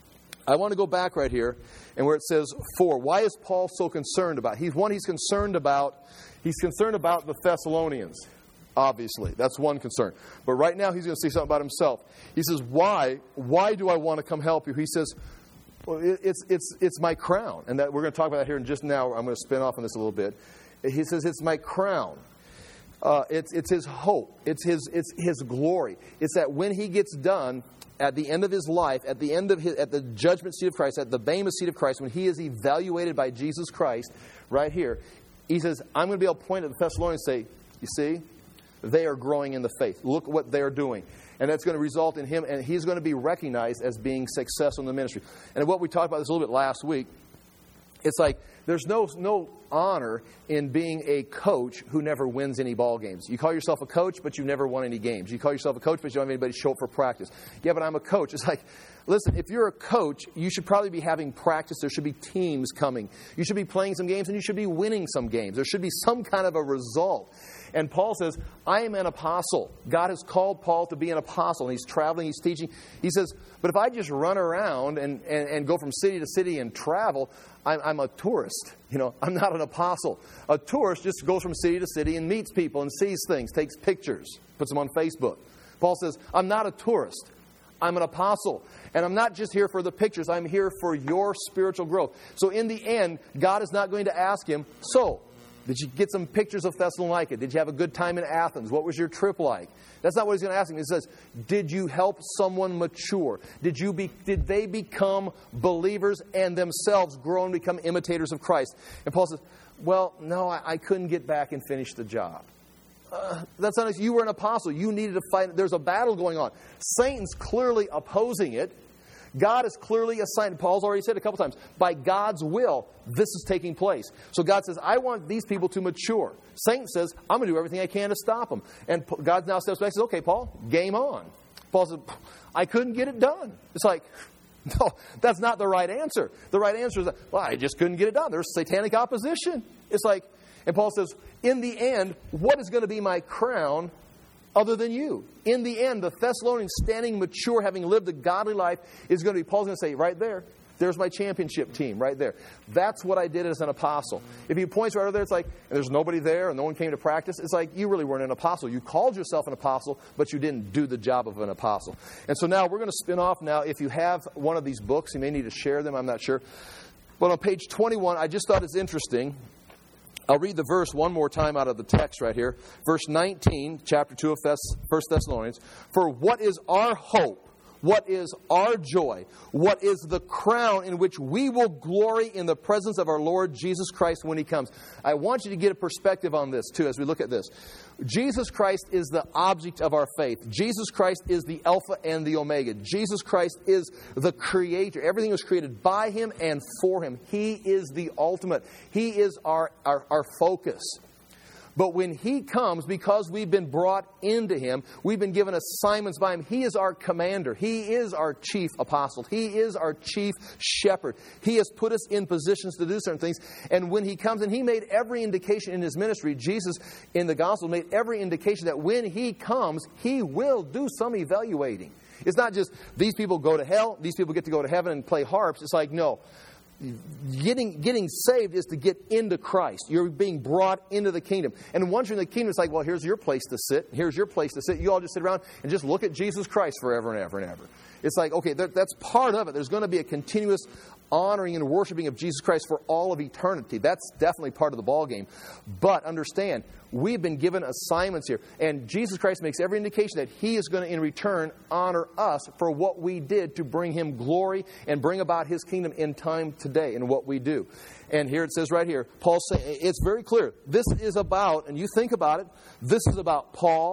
I want to go back right here, and where it says, for, why is Paul so concerned about? He's one, he's concerned about, he's concerned about the Thessalonians. Obviously, that's one concern. But right now, he's going to say something about himself. He says, why? Why do I want to come help you? He says, well, it's it's it's my crown. And that we're going to talk about that here in just now. I'm going to spin off on this a little bit. He says, it's my crown. Uh, it's it's his hope. It's his it's his glory. It's that when he gets done, at the end of his life, at the end of his, at the judgment seat of Christ, at the Bema seat of Christ, when he is evaluated by Jesus Christ, right here, he says, I'm going to be able to point at the Thessalonians and say, you see, they are growing in the faith. Look what they're doing. And that's going to result in him, and he's going to be recognized as being successful in the ministry. And what we talked about this a little bit last week, it's like there's no no honor in being a coach who never wins any ball games. You call yourself a coach, but you never won any games. You call yourself a coach, but you don't have anybody show up for practice. Yeah, but I'm a coach. It's like, listen, if you're a coach, you should probably be having practice. There should be teams coming. You should be playing some games, and you should be winning some games. There should be some kind of a result. And Paul says, I am an apostle. God has called Paul to be an apostle. And he's traveling, he's teaching. He says, but if I just run around and, and, and go from city to city and travel, I'm, I'm a tourist. You know, I'm not an apostle. A tourist just goes from city to city and meets people and sees things, takes pictures, puts them on Facebook. Paul says, I'm not a tourist. I'm an apostle. And I'm not just here for the pictures. I'm here for your spiritual growth. So in the end, God is not going to ask him, so, did you get some pictures of Thessalonica? Did you have a good time in Athens? What was your trip like? That's not what he's going to ask him. He says, did you help someone mature? Did you be, did they become believers and themselves grow and become imitators of Christ? And Paul says, well, no, I, I couldn't get back and finish the job. Uh, that's not, you were an apostle. You needed to fight. There's a battle going on. Satan's clearly opposing it. God is clearly assigned. Paul's already said a couple times, by God's will, this is taking place. So God says, I want these people to mature. Satan says, I'm going to do everything I can to stop them. And God now steps back and says, okay, Paul, game on. Paul says, I couldn't get it done. It's like, no, that's not the right answer. The right answer is, well, I just couldn't get it done. There's satanic opposition. It's like, and Paul says, in the end, what is going to be my crown other than you? In the end, the Thessalonians standing mature, having lived a godly life, is going to be, Paul's going to say, right there, there's my championship team, right there. That's what I did as an apostle. If he points right over there, it's like, and there's nobody there, and no one came to practice, it's like, you really weren't an apostle. You called yourself an apostle, but you didn't do the job of an apostle. And so now we're going to spin off now. If you have one of these books, you may need to share them, I'm not sure. But on page twenty-one, I just thought it's interesting. I'll read the verse one more time out of the text right here. Verse nineteen, chapter two of First Thessalonians. For what is our hope? What is our joy? What is the crown in which we will glory in the presence of our Lord Jesus Christ when He comes? I want you to get a perspective on this, too, as we look at this. Jesus Christ is the object of our faith. Jesus Christ is the Alpha and the Omega. Jesus Christ is the Creator. Everything was created by Him and for Him. He is the ultimate. He is our, our, our focus. But when He comes, because we've been brought into Him, we've been given assignments by Him. He is our commander. He is our chief apostle. He is our chief shepherd. He has put us in positions to do certain things. And when He comes, and He made every indication in His ministry, Jesus in the gospel made every indication that when He comes, He will do some evaluating. It's not just these people go to hell, these people get to go to heaven and play harps. It's like, no. Getting getting saved is to get into Christ. You're being brought into the kingdom. And once you're in the kingdom, it's like, well, here's your place to sit. Here's your place to sit. You all just sit around and just look at Jesus Christ forever and ever and ever. It's like, okay, that, that's part of it. There's going to be a continuous honoring and worshiping of Jesus Christ for all of eternity. That's definitely part of the ballgame. But understand, we've been given assignments here. And Jesus Christ makes every indication that He is going to, in return, honor us for what we did to bring Him glory and bring about His kingdom in time today in what we do. And here it says right here, Paul saying, it's very clear. This is about, and you think about it, this is about Paul.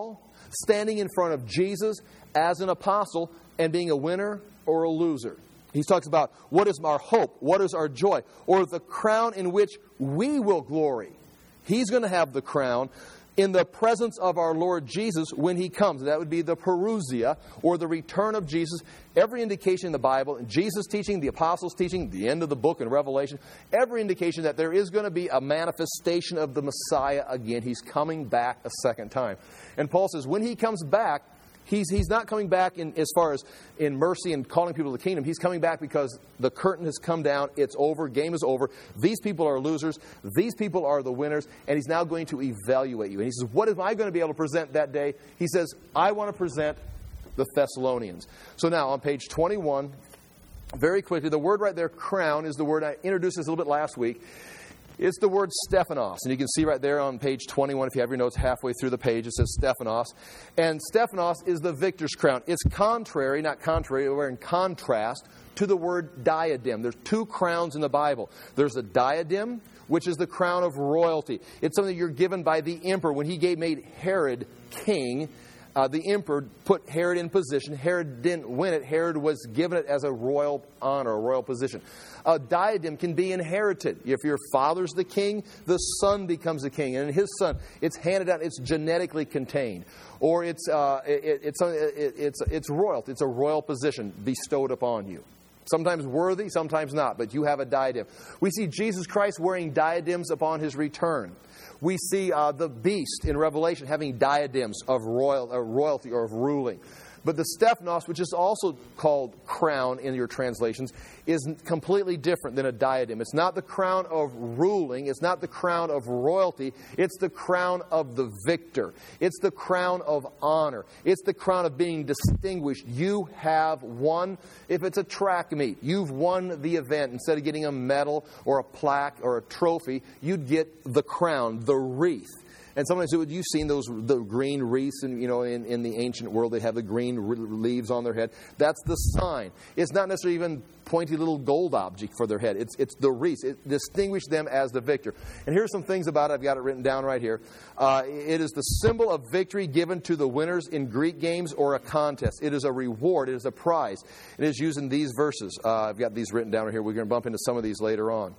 standing in front of Jesus as an apostle and being a winner or a loser. He talks about what is our hope, what is our joy, or the crown in which we will glory. He's going to have the crown in the presence of our Lord Jesus when He comes. That would be the parousia, or the return of Jesus. Every indication in the Bible, Jesus' teaching, the apostles' teaching, the end of the book in Revelation, every indication that there is going to be a manifestation of the Messiah again. He's coming back a second time. And Paul says when He comes back, He's, he's not coming back in, as far as in mercy and calling people to the kingdom. He's coming back because the curtain has come down. It's over. Game is over. These people are losers. These people are the winners. And He's now going to evaluate you. And He says, what am I going to be able to present that day? He says, I want to present the Thessalonians. So now on page twenty-one, very quickly, the word right there, crown, is the word I introduced this a little bit last week. It's the word Stephanos. And you can see right there on page twenty-one, if you have your notes halfway through the page, it says Stephanos. And Stephanos is the victor's crown. It's contrary, not contrary, we're in contrast to the word diadem. There's two crowns in the Bible. There's a diadem, which is the crown of royalty. It's something you're given by the emperor. When he gave, made Herod king, Uh, the emperor put Herod in position. Herod didn't win it. Herod was given it as a royal honor, a royal position. A diadem can be inherited. If your father's the king, the son becomes the king. And his son, it's handed out, it's genetically contained. Or it's, uh, it, it's, it, it's, it's royalty. It's a royal position bestowed upon you. Sometimes worthy, sometimes not, but you have a diadem. We see Jesus Christ wearing diadems upon His return. We see uh, the beast in Revelation having diadems of royal, uh, royalty or of ruling. But the Stephanos, which is also called crown in your translations, is completely different than a diadem. It's not the crown of ruling. It's not the crown of royalty. It's the crown of the victor. It's the crown of honor. It's the crown of being distinguished. You have won. If it's a track meet, you've won the event. Instead of getting a medal or a plaque or a trophy, you'd get the crown, the wreath. And sometimes you've seen those the green wreaths, and you know, in, in the ancient world, they have the green leaves on their head. That's the sign. It's not necessarily even pointy little gold object for their head. It's it's the wreath. It distinguishes them as the victor. And here's some things about it. I've got it written down right here. Uh, it is the symbol of victory given to the winners in Greek games or a contest. It is a reward. It is a prize. It is used in these verses. Uh, I've got these written down right here. We're going to bump into some of these later on.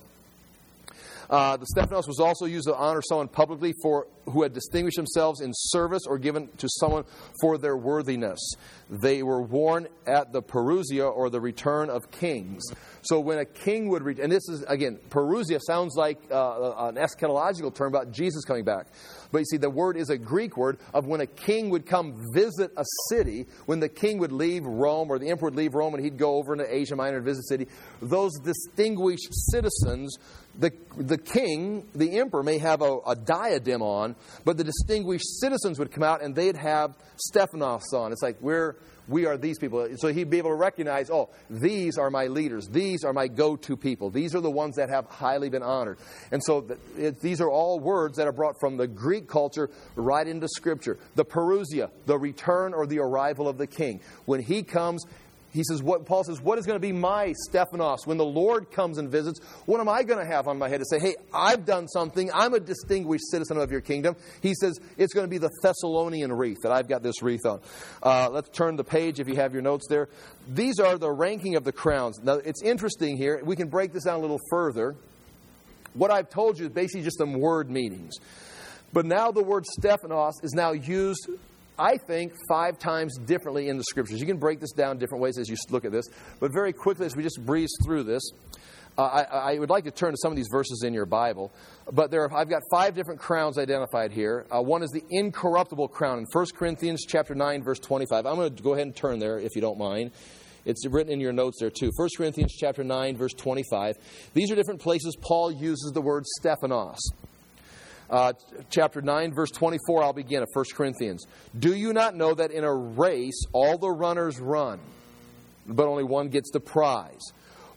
Uh, the Stephanos was also used to honor someone publicly for who had distinguished themselves in service or given to someone for their worthiness. They were worn at the parousia, or the return of kings. So when a king would return, and this is, again, parousia sounds like uh, an eschatological term about Jesus coming back. But you see, the word is a Greek word of when a king would come visit a city, when the king would leave Rome, or the emperor would leave Rome and he'd go over into Asia Minor and visit a city. Those distinguished citizens, the the king, the emperor, may have a, a diadem on, but the distinguished citizens would come out and they'd have Stephanos on. It's like, we're, we are these people. So he'd be able to recognize, oh, these are my leaders. These are my go-to people. These are the ones that have highly been honored. And so it, these are all words that are brought from the Greek culture right into Scripture. The parousia, the return or the arrival of the king. When he comes, he says, what Paul says, what is going to be my Stephanos? When the Lord comes and visits, what am I going to have on my head to say, hey, I've done something. I'm a distinguished citizen of your kingdom. He says, it's going to be the Thessalonian wreath, that I've got this wreath on. Uh, let's turn the page if you have your notes there. These are the ranking of the crowns. Now, it's interesting here. We can break this down a little further. What I've told you is basically just some word meanings. But now the word Stephanos is now used, I think, five times differently in the Scriptures. You can break this down different ways as you look at this. But very quickly, as we just breeze through this, uh, I, I would like to turn to some of these verses in your Bible. But there, are, I've got five different crowns identified here. Uh, one is the incorruptible crown in First Corinthians chapter nine, verse twenty-five. I'm going to go ahead and turn there, if you don't mind. It's written in your notes there too. First Corinthians chapter nine, verse twenty-five. These are different places Paul uses the word Stephanos. Uh, chapter nine, verse twenty-four, I'll begin at First Corinthians. Do you not know that in a race all the runners run, but only one gets the prize?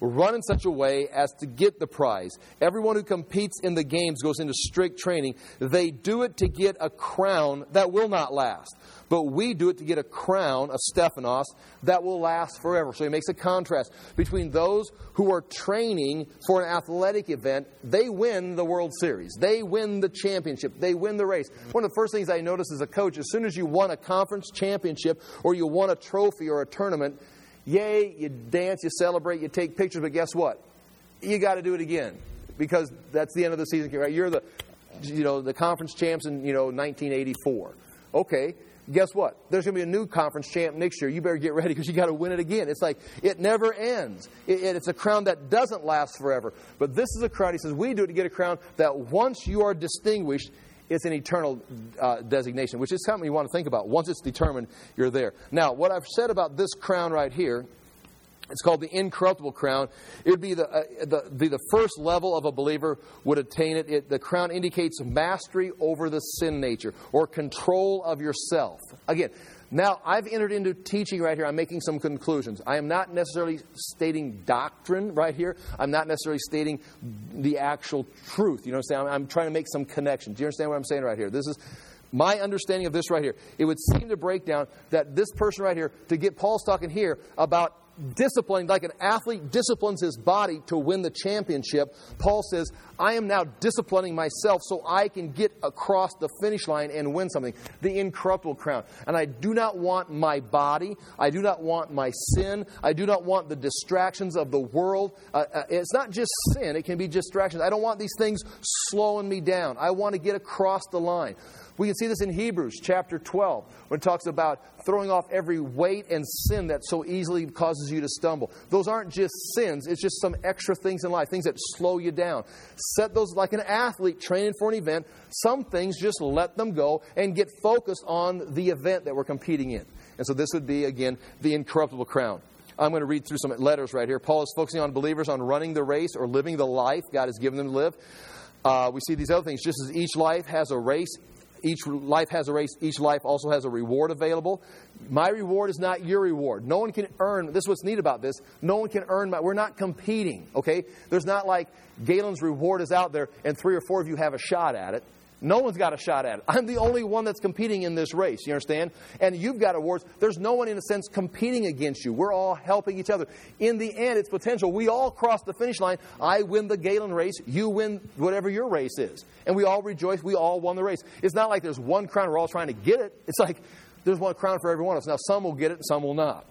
run in such a way as to get the prize. Everyone who competes in the games goes into strict training. They do it to get a crown that will not last. But we do it to get a crown of Stephanos that will last forever. So he makes a contrast between those who are training for an athletic event. They win the World Series. They win the championship. They win the race. One of the first things I notice as a coach, as soon as you won a conference championship or you won a trophy or a tournament, yay, you dance, you celebrate, you take pictures, but guess what? You got to do it again because that's the end of the season. Right? You're the, you know, the conference champs in, you know, nineteen eighty-four. Okay. Guess what? There's going to be a new conference champ next year. You better get ready because you got to win it again. It's like it never ends. It, it, it's a crown that doesn't last forever. But this is a crown. He says we do it to get a crown that once you are distinguished, it's an eternal uh, designation, which is something you want to think about. Once it's determined, you're there. Now, what I've said about this crown right here, it's called the incorruptible crown. It would be the, uh, the, be the first level of a believer would attain it. it. The crown indicates mastery over the sin nature or control of yourself. Again, now I've entered into teaching right here. I'm making some conclusions. I am not necessarily stating doctrine right here. I'm not necessarily stating the actual truth. You understand? I'm, I'm trying to make some connections. Do you understand what I'm saying right here? This is my understanding of this right here. It would seem to break down that this person right here, to get Paul's talking here about disciplining, like an athlete disciplines his body to win the championship. Paul says, I am now disciplining myself so I can get across the finish line and win something. The incorruptible crown. And I do not want my body. I do not want my sin. I do not want the distractions of the world. Uh, uh, it's not just sin. It can be distractions. I don't want these things slowing me down. I want to get across the line. We can see this in Hebrews chapter twelve when it talks about throwing off every weight and sin that so easily causes you to stumble. Those aren't just sins. It's just some extra things in life, things that slow you down. Set those like an athlete training for an event. Some things just let them go and get focused on the event that we're competing in. And so this would be, again, the incorruptible crown. I'm going to read through some letters right here. Paul is focusing on believers on running the race or living the life God has given them to live. Uh, we see these other things. Just as each life has a race, each life has a race, each life also has a reward available. My reward is not your reward. No one can earn, this is what's neat about this, no one can earn my, we're not competing, okay? There's not like Galen's reward is out there and three or four of you have a shot at it. No one's got a shot at it. I'm the only one that's competing in this race, you understand? And you've got awards. There's no one, in a sense, competing against you. We're all helping each other. In the end, it's potential. We all cross the finish line. I win the Galen race. You win whatever your race is. And we all rejoice. We all won the race. It's not like there's one crown. We're all trying to get it. It's like there's one crown for every one of us. Now, some will get it, some will not.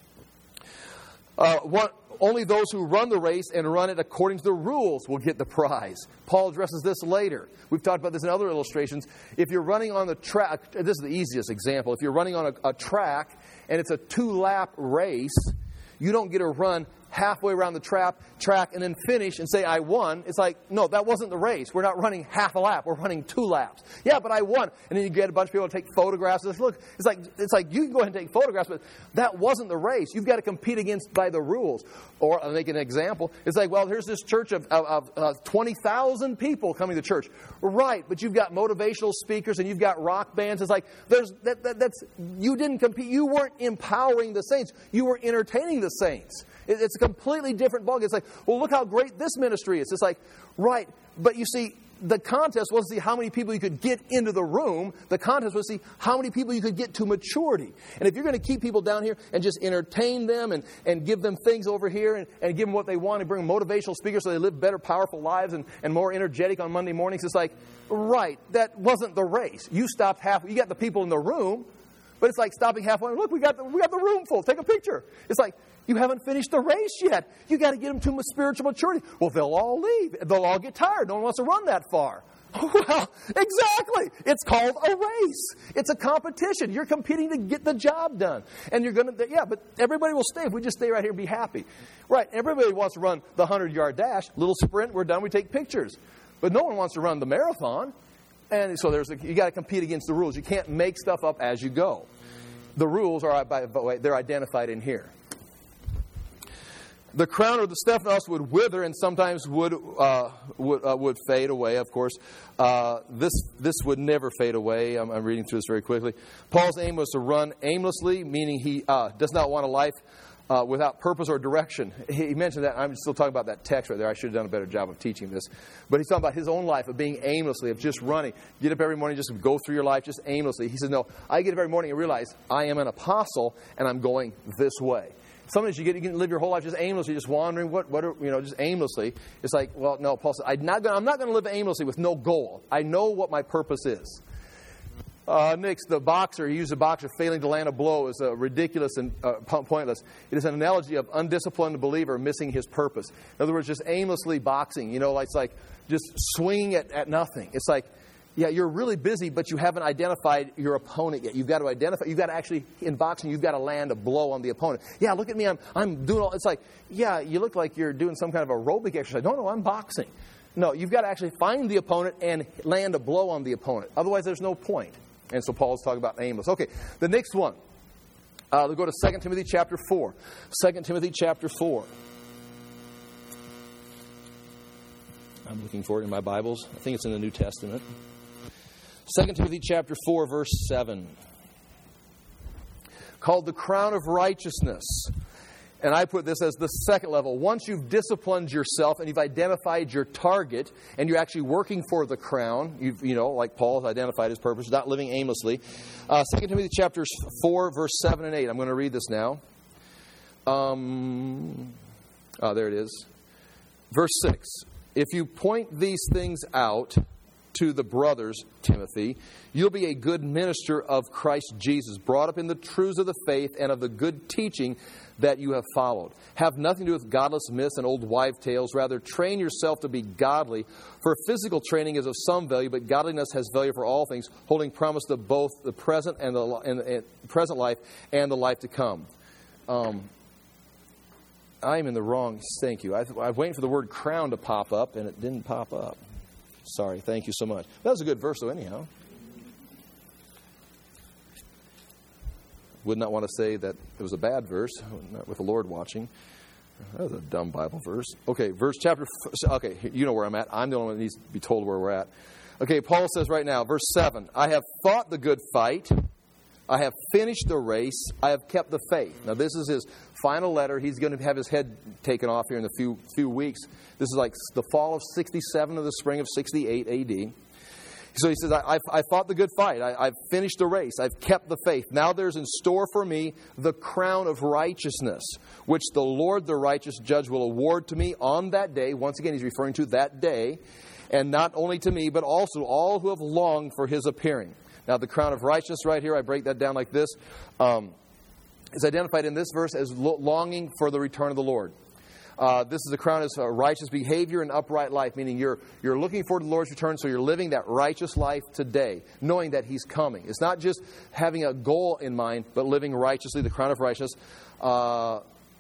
Uh, one, only those who run the race and run it according to the rules will get the prize. Paul addresses this later. We've talked about this in other illustrations. If you're running on the track, this is the easiest example. If you're running on a, a track and it's a two-lap race, you don't get to run halfway around the trap, track and then finish and say, I won. It's like, no, that wasn't the race. We're not running half a lap. We're running two laps. Yeah, but I won. And then you get a bunch of people to take photographs. It's, look, it's like, it's like you can go ahead and take photographs, but that wasn't the race. You've got to compete against by the rules. Or I'll make an example. It's like, well, here's this church of, of, of uh, twenty thousand people coming to church. Right, but you've got motivational speakers and you've got rock bands. It's like, there's that, that, that's you didn't compete. You weren't empowering the saints. You were entertaining the saints. It's a completely different ballgame. It's like, well, look how great this ministry is. It's like, right. But you see, the contest wasn't to see how many people you could get into the room. The contest was to see how many people you could get to maturity. And if you're going to keep people down here and just entertain them and, and give them things over here and, and give them what they want and bring motivational speakers so they live better, powerful lives and, and more energetic on Monday mornings, it's like, right, that wasn't the race. You stopped half. You got the people in the room, but it's like stopping halfway. Look, we got the, we got the room full. Take a picture. It's like, you haven't finished the race yet. You got to get them to spiritual maturity. Well, they'll all leave. They'll all get tired. No one wants to run that far. Well, exactly. It's called a race. It's a competition. You're competing to get the job done. And you're going to, yeah, but everybody will stay if we just stay right here and be happy. Right. Everybody wants to run the hundred-yard dash. Little sprint. We're done. We take pictures. But no one wants to run the marathon. And so there's a, you got to compete against the rules. You can't make stuff up as you go. The rules are, by the way, they're identified in here. The crown or the Stephanos would wither and sometimes would uh, would, uh, would fade away, of course. Uh, this this would never fade away. I'm, I'm reading through this very quickly. Paul's aim was to run aimlessly, meaning he uh, does not want a life uh, without purpose or direction. He mentioned that. I'm still talking about that text right there. I should have done a better job of teaching this. But he's talking about his own life of being aimlessly, of just running. Get up every morning, just go through your life just aimlessly. He says, no, I get up every morning and realize I am an apostle and I'm going this way. Sometimes you get you can live your whole life just aimlessly, just wandering, what, what, are, you know, just aimlessly. It's like, well, no, Paul said, I'm not going I'm not going to live aimlessly with no goal. I know what my purpose is. Uh, next, the boxer, he used a boxer failing to land a blow is uh, ridiculous and uh, pointless. It is an analogy of undisciplined believer missing his purpose. In other words, just aimlessly boxing. You know, it's like just swinging at, at nothing. It's like, yeah, you're really busy, but you haven't identified your opponent yet. You've got to identify. You've got to actually, in boxing, you've got to land a blow on the opponent. Yeah, look at me. I'm I'm doing all. It's like, yeah, you look like you're doing some kind of aerobic exercise. No, no, I'm boxing. No, you've got to actually find the opponent and land a blow on the opponent. Otherwise, there's no point. And so Paul's talking about aimless. Okay, the next one. Uh, we'll go to Second Timothy chapter four. Second Timothy chapter four. I'm looking for it in my Bibles. I think it's in the New Testament. Second Timothy chapter four, verse seven. Called the crown of righteousness. And I put this as the second level. Once you've disciplined yourself and you've identified your target and you're actually working for the crown, you've, you know, like Paul has identified his purpose, not living aimlessly. Uh, Second Timothy chapters four, verse seven and eight. I'm going to read this now. Um, oh, there it is. Verse six. If you point these things out to the brothers, Timothy, you'll be a good minister of Christ Jesus, brought up in the truths of the faith and of the good teaching that you have followed. Have nothing to do with godless myths and old wives' tales. Rather, train yourself to be godly. For physical training is of some value, but godliness has value for all things, holding promise to both the present and the and, and present life and the life to come. Um, I'm in the wrong. Thank you. I, I was waiting for the word crown to pop up, and it didn't pop up. Sorry. Thank you so much. That was a good verse, though, anyhow. Would not want to say that it was a bad verse, not with the Lord watching. That was a dumb Bible verse. Okay, verse chapter. Okay, you know where I'm at. I'm the only one that needs to be told where we're at. Okay, Paul says right now, verse seven, I have fought the good fight. I have finished the race. I have kept the faith. Now, this is his final letter. He's going to have his head taken off here in a few few weeks. This is like the fall of sixty-seven or the spring of sixty-eight A D. So he says, I, I fought the good fight. I, I've finished the race. I've kept the faith. Now there's in store for me the crown of righteousness, which the Lord, the righteous judge, will award to me on that day. Once again, he's referring to that day. And not only to me, but also all who have longed for his appearing. Now, the crown of righteousness right here, I break that down like this. Um, is identified in this verse as lo- longing for the return of the Lord. Uh, this is the crown of uh, righteous behavior and upright life, meaning you're you're looking forward to the Lord's return, so you're living that righteous life today, knowing that He's coming. It's not just having a goal in mind, but living righteously, the crown of righteousness. Uh,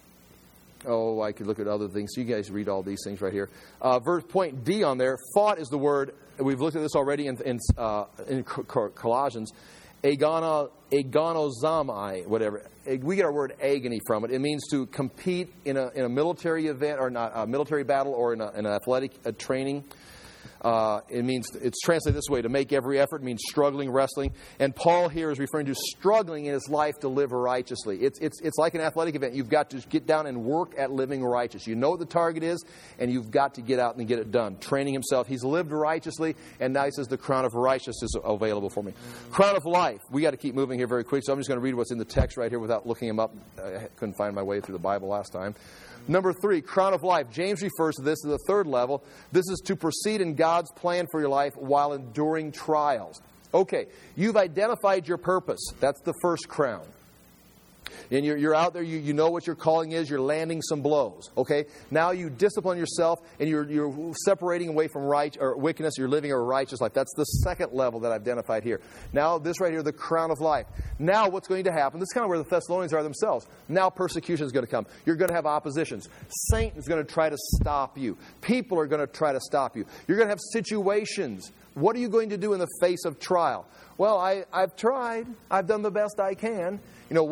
oh, I could look at other things. So you guys read all these things right here. Uh, verse point D on there, fought is the word. We've looked at this already in, in, uh, in Colossians. Agono, agonozomai, whatever. We get our word agony from it. It means to compete in a in a military event or not a military battle or in, a, in an athletic a training. Uh, it means it's translated this way: to make every effort. It means struggling, wrestling. And Paul here is referring to struggling in his life to live righteously. It's it's it's like an athletic event. You've got to get down and work at living righteous. You know what the target is, and you've got to get out and get it done. Training himself. He's lived righteously, and now he says the crown of righteousness is available for me. Crown of life. We got to keep moving here very quick, so I'm just going to read what's in the text right here without looking them up. I couldn't find my way through the Bible last time. Number three, crown of life. James refers to this as the third level. This is to proceed in God's plan for your life while enduring trials. Okay, you've identified your purpose. That's the first crown. And you're, you're out there, you, you know what your calling is, you're landing some blows. Okay? Now you discipline yourself and you're you're separating away from right or wickedness, you're living a righteous life. That's the second level that I've identified here. Now this right here, the crown of life. Now what's going to happen? This is kind of where the Thessalonians are themselves. Now persecution is going to come. You're going to have oppositions. Satan's going to try to stop you. People are going to try to stop you. You're going to have situations. What are you going to do in the face of trial? Well, I, I've tried. I've done the best I can. You know, one, some people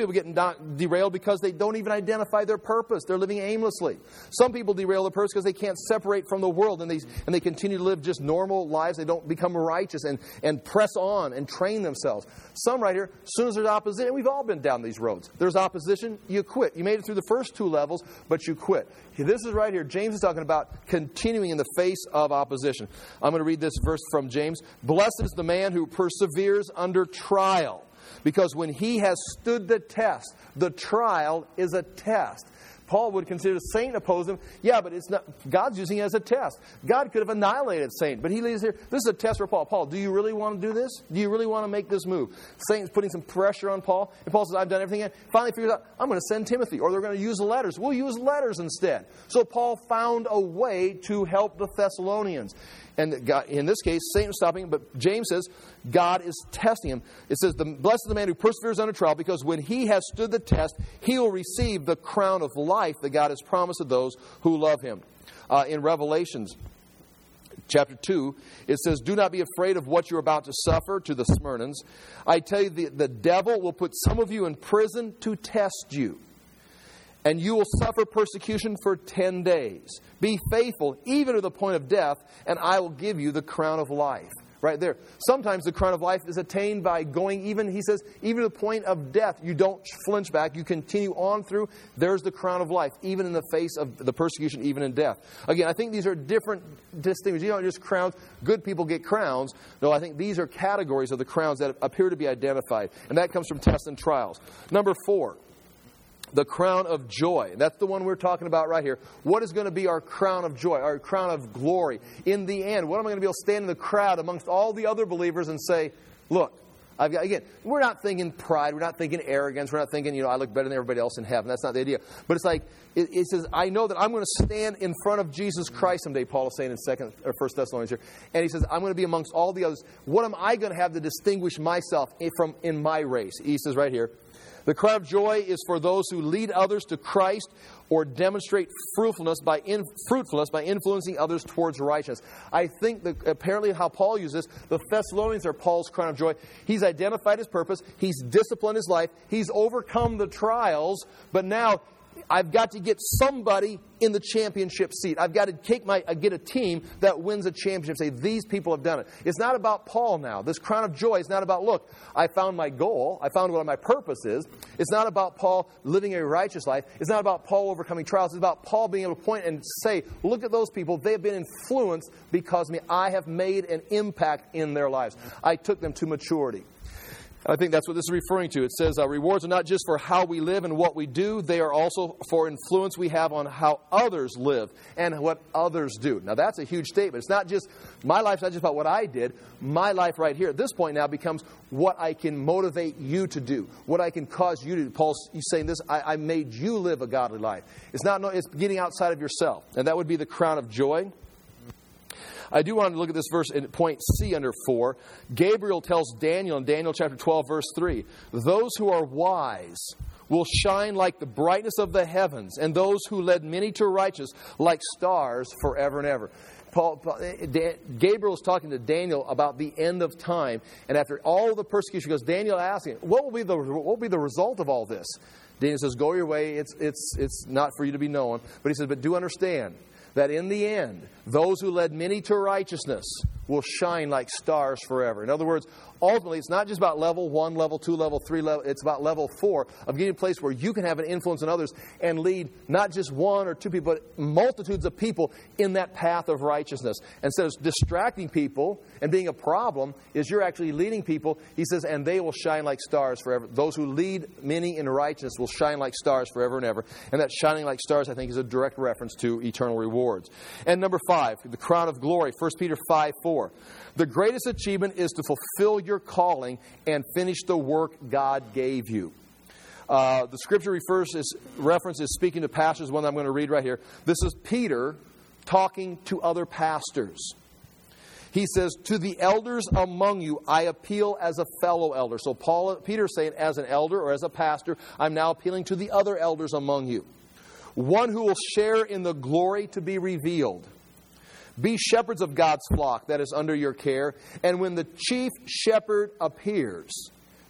people get not derailed because they don't even identify their purpose. They're living aimlessly. Some people derail their purpose because they can't separate from the world, and they and they continue to live just normal lives. They don't become righteous and, and press on and train themselves. Some right here, as soon as there's opposition, and we've all been down these roads. There's opposition, you quit. You made it through the first two levels, but you quit. This is right here. James is talking about continuing in the face of opposition. I'm going to read this verse from James. Blessed is the man who perseveres under trial, because when he has stood the test, the trial is a test. Paul would consider Satan oppose him. Yeah, but it's not. God's using it as a test. God could have annihilated Satan, but he leaves here. This is a test for Paul. Paul, do you really want to do this? Do you really want to make this move? Satan's putting some pressure on Paul, and Paul says, I've done everything. Finally figures out, I'm going to send Timothy, or they're going to use letters. We'll use letters instead. So Paul found a way to help the Thessalonians. And God, in this case, Satan was stopping him, but James says God is testing him. It says, blessed is the man who perseveres under trial, because when he has stood the test, he will receive the crown of life that God has promised to those who love him. Uh, in Revelations chapter two, it says, do not be afraid of what you're about to suffer, to the Smyrnans. I tell you, the, the devil will put some of you in prison to test you, and you will suffer persecution for ten days. Be faithful, even to the point of death, and I will give you the crown of life. Right there. Sometimes the crown of life is attained by going even, he says, even to the point of death. You don't flinch back. You continue on through. There's the crown of life, even in the face of the persecution, even in death. Again, I think these are different distinctions. You don't just crowns. Good people get crowns. No, I think these are categories of the crowns that appear to be identified. And that comes from tests and trials. Number four. The crown of joy. That's the one we're talking about right here. What is going to be our crown of joy, our crown of glory? In the end, what am I going to be able to stand in the crowd amongst all the other believers and say, look, I've got, again, we're not thinking pride. We're not thinking arrogance. We're not thinking, you know, I look better than everybody else in heaven. That's not the idea. But it's like, it, it says, I know that I'm going to stand in front of Jesus Christ someday, Paul is saying in second or First Thessalonians here. And he says, I'm going to be amongst all the others. What am I going to have to distinguish myself from in my race? He says right here, the crown of joy is for those who lead others to Christ or demonstrate fruitfulness by in, fruitfulness by influencing others towards righteousness. I think that apparently how Paul uses this, the Thessalonians are Paul's crown of joy. He's identified his purpose. He's disciplined his life. He's overcome the trials. But now I've got to get somebody in the championship seat. I've got to take my uh, get a team that wins a championship. Say, these people have done it. It's not about Paul now. This crown of joy is not about, look, I found my goal. I found what my purpose is. It's not about Paul living a righteous life. It's not about Paul overcoming trials. It's about Paul being able to point and say, look at those people. They have been influenced because of me. I have made an impact in their lives. I took them to maturity. I think that's what this is referring to. It says uh, rewards are not just for how we live and what we do. They are also for influence we have on how others live and what others do. Now, that's a huge statement. It's not just, my life's not just about what I did. My life right here at this point now becomes what I can motivate you to do, what I can cause you to do. Paul's he's saying this, I, I made you live a godly life. It's not, it's getting outside of yourself. And that would be the crown of joy. I do want to look at this verse in point C under four. Gabriel tells Daniel in Daniel chapter twelve, verse three, those who are wise will shine like the brightness of the heavens, and those who led many to righteousness like stars forever and ever. Paul, Paul, Gabriel is talking to Daniel about the end of time, and after all the persecution, goes Daniel asking, what will be the what will be the result of all this? Daniel says, go your way. It's it's it's not for you to be known, but he says, but do understand that in the end, those who led many to righteousness will shine like stars forever. In other words, ultimately, it's not just about level one, level two, level three, level. It's about level four of getting to a place where you can have an influence on others and lead not just one or two people, but multitudes of people in that path of righteousness. Instead of distracting people and being a problem, is you're actually leading people. He says, and they will shine like stars forever. Those who lead many in righteousness will shine like stars forever and ever. And that shining like stars, I think, is a direct reference to eternal rewards. And number five, the crown of glory, First Peter five four. The greatest achievement is to fulfill your calling and finish the work God gave you. Uh, the scripture refers is reference is speaking to pastors, one that I'm going to read right here. This is Peter talking to other pastors. He says, to the elders among you, I appeal as a fellow elder. So Paul, Peter's saying, as an elder or as a pastor, I'm now appealing to the other elders among you. One who will share in the glory to be revealed. Be shepherds of God's flock that is under your care. And when the chief shepherd appears,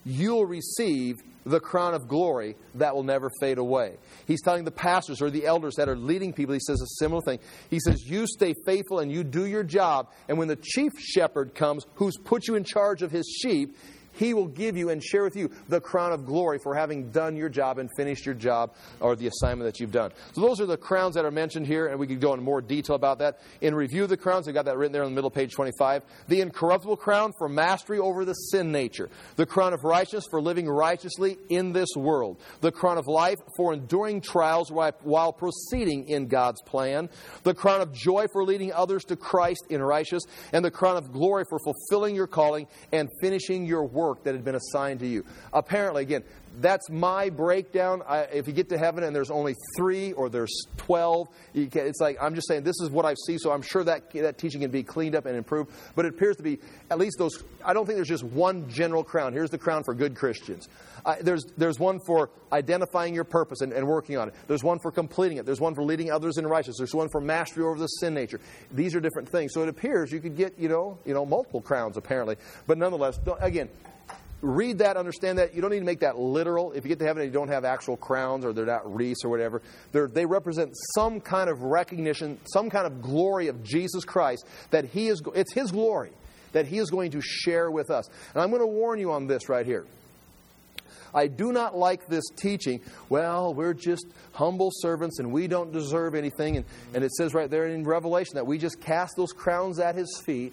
you'll receive the crown of glory that will never fade away. He's telling the pastors or the elders that are leading people, he says a similar thing. He says, you stay faithful and you do your job. And when the chief shepherd comes, who's put you in charge of his sheep, he will give you and share with you the crown of glory for having done your job and finished your job or the assignment that you've done. So those are the crowns that are mentioned here, and we could go into more detail about that. In review of the crowns, I've got that written there on the middle of page twenty-five. The incorruptible crown for mastery over the sin nature. The crown of righteousness for living righteously in this world. The crown of life for enduring trials while proceeding in God's plan. The crown of joy for leading others to Christ in righteousness. And the crown of glory for fulfilling your calling and finishing your work that had been assigned to you. Apparently, again, that's my breakdown. I, if you get to heaven and there's only three or there's twelve, you can, it's like, I'm just saying, this is what I see, so I'm sure that that teaching can be cleaned up and improved. But it appears to be at least those. I don't think there's just one general crown. Here's the crown for good Christians. Uh, there's there's one for identifying your purpose and, and working on it. There's one for completing it. There's one for leading others in righteousness. There's one for mastery over the sin nature. These are different things. So it appears you could get, you know, you know, multiple crowns apparently. But nonetheless, don't, again, read that, understand that. You don't need to make that literal. If you get to heaven and you don't have actual crowns or they're not wreaths or whatever, they're, they represent some kind of recognition, some kind of glory of Jesus Christ that He is, it's His glory that He is going to share with us. And I'm going to warn you on this right here. I do not like this teaching, well, we're just humble servants and we don't deserve anything. And, and it says right there in Revelation that we just cast those crowns at His feet.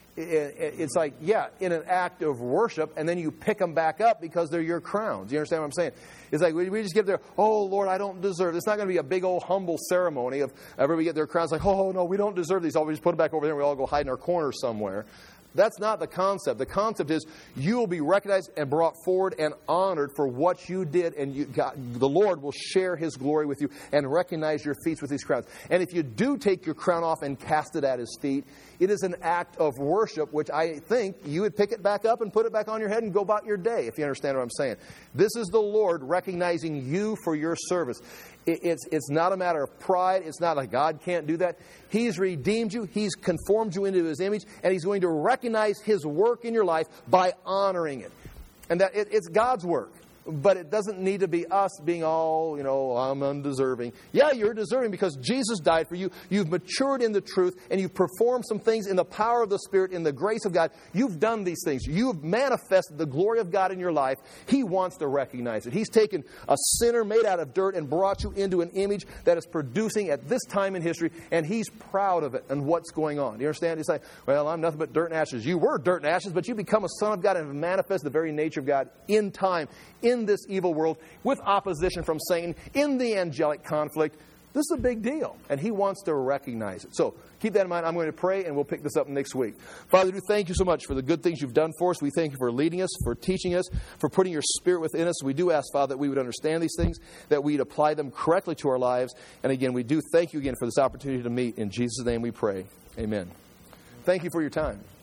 It's like, yeah, in an act of worship, and then you pick them back up because they're your crowns. You understand what I'm saying? It's like we just give their, oh, Lord, I don't deserve. It's not going to be a big old humble ceremony of everybody get their crowns like, oh, no, we don't deserve these. Oh, we just put them back over there and we all go hide in our corner somewhere. That's not the concept. The concept is you will be recognized and brought forward and honored for what you did, and you got, the Lord will share His glory with you and recognize your feats with these crowns. And if you do take your crown off and cast it at His feet, it is an act of worship, which I think you would pick it back up and put it back on your head and go about your day, if you understand what I'm saying. This is the Lord recognizing you for your service. It's, it's not a matter of pride. It's not like God can't do that. He's redeemed you. He's conformed you into His image. And He's going to recognize His work in your life by honoring it. And that it, it's God's work. But it doesn't need to be us being all, you know, I'm undeserving. Yeah, you're deserving because Jesus died for you. You've matured in the truth and you've performed some things in the power of the Spirit, in the grace of God. You've done these things. You've manifested the glory of God in your life. He wants to recognize it. He's taken a sinner made out of dirt and brought you into an image that is producing at this time in history, and He's proud of it and what's going on. You understand? He's like, well, I'm nothing but dirt and ashes. You were dirt and ashes, but you become a son of God and have manifested the very nature of God in time, in this evil world, with opposition from Satan, in the angelic conflict. This is a big deal, and He wants to recognize it. So keep that in mind. I'm going to pray, and we'll pick this up next week. Father, we thank You so much for the good things You've done for us. We thank You for leading us, for teaching us, for putting Your Spirit within us. We do ask, Father, that we would understand these things, that we'd apply them correctly to our lives. And again, we do thank You again for this opportunity to meet. In Jesus' name we pray. Amen. Thank you for your time.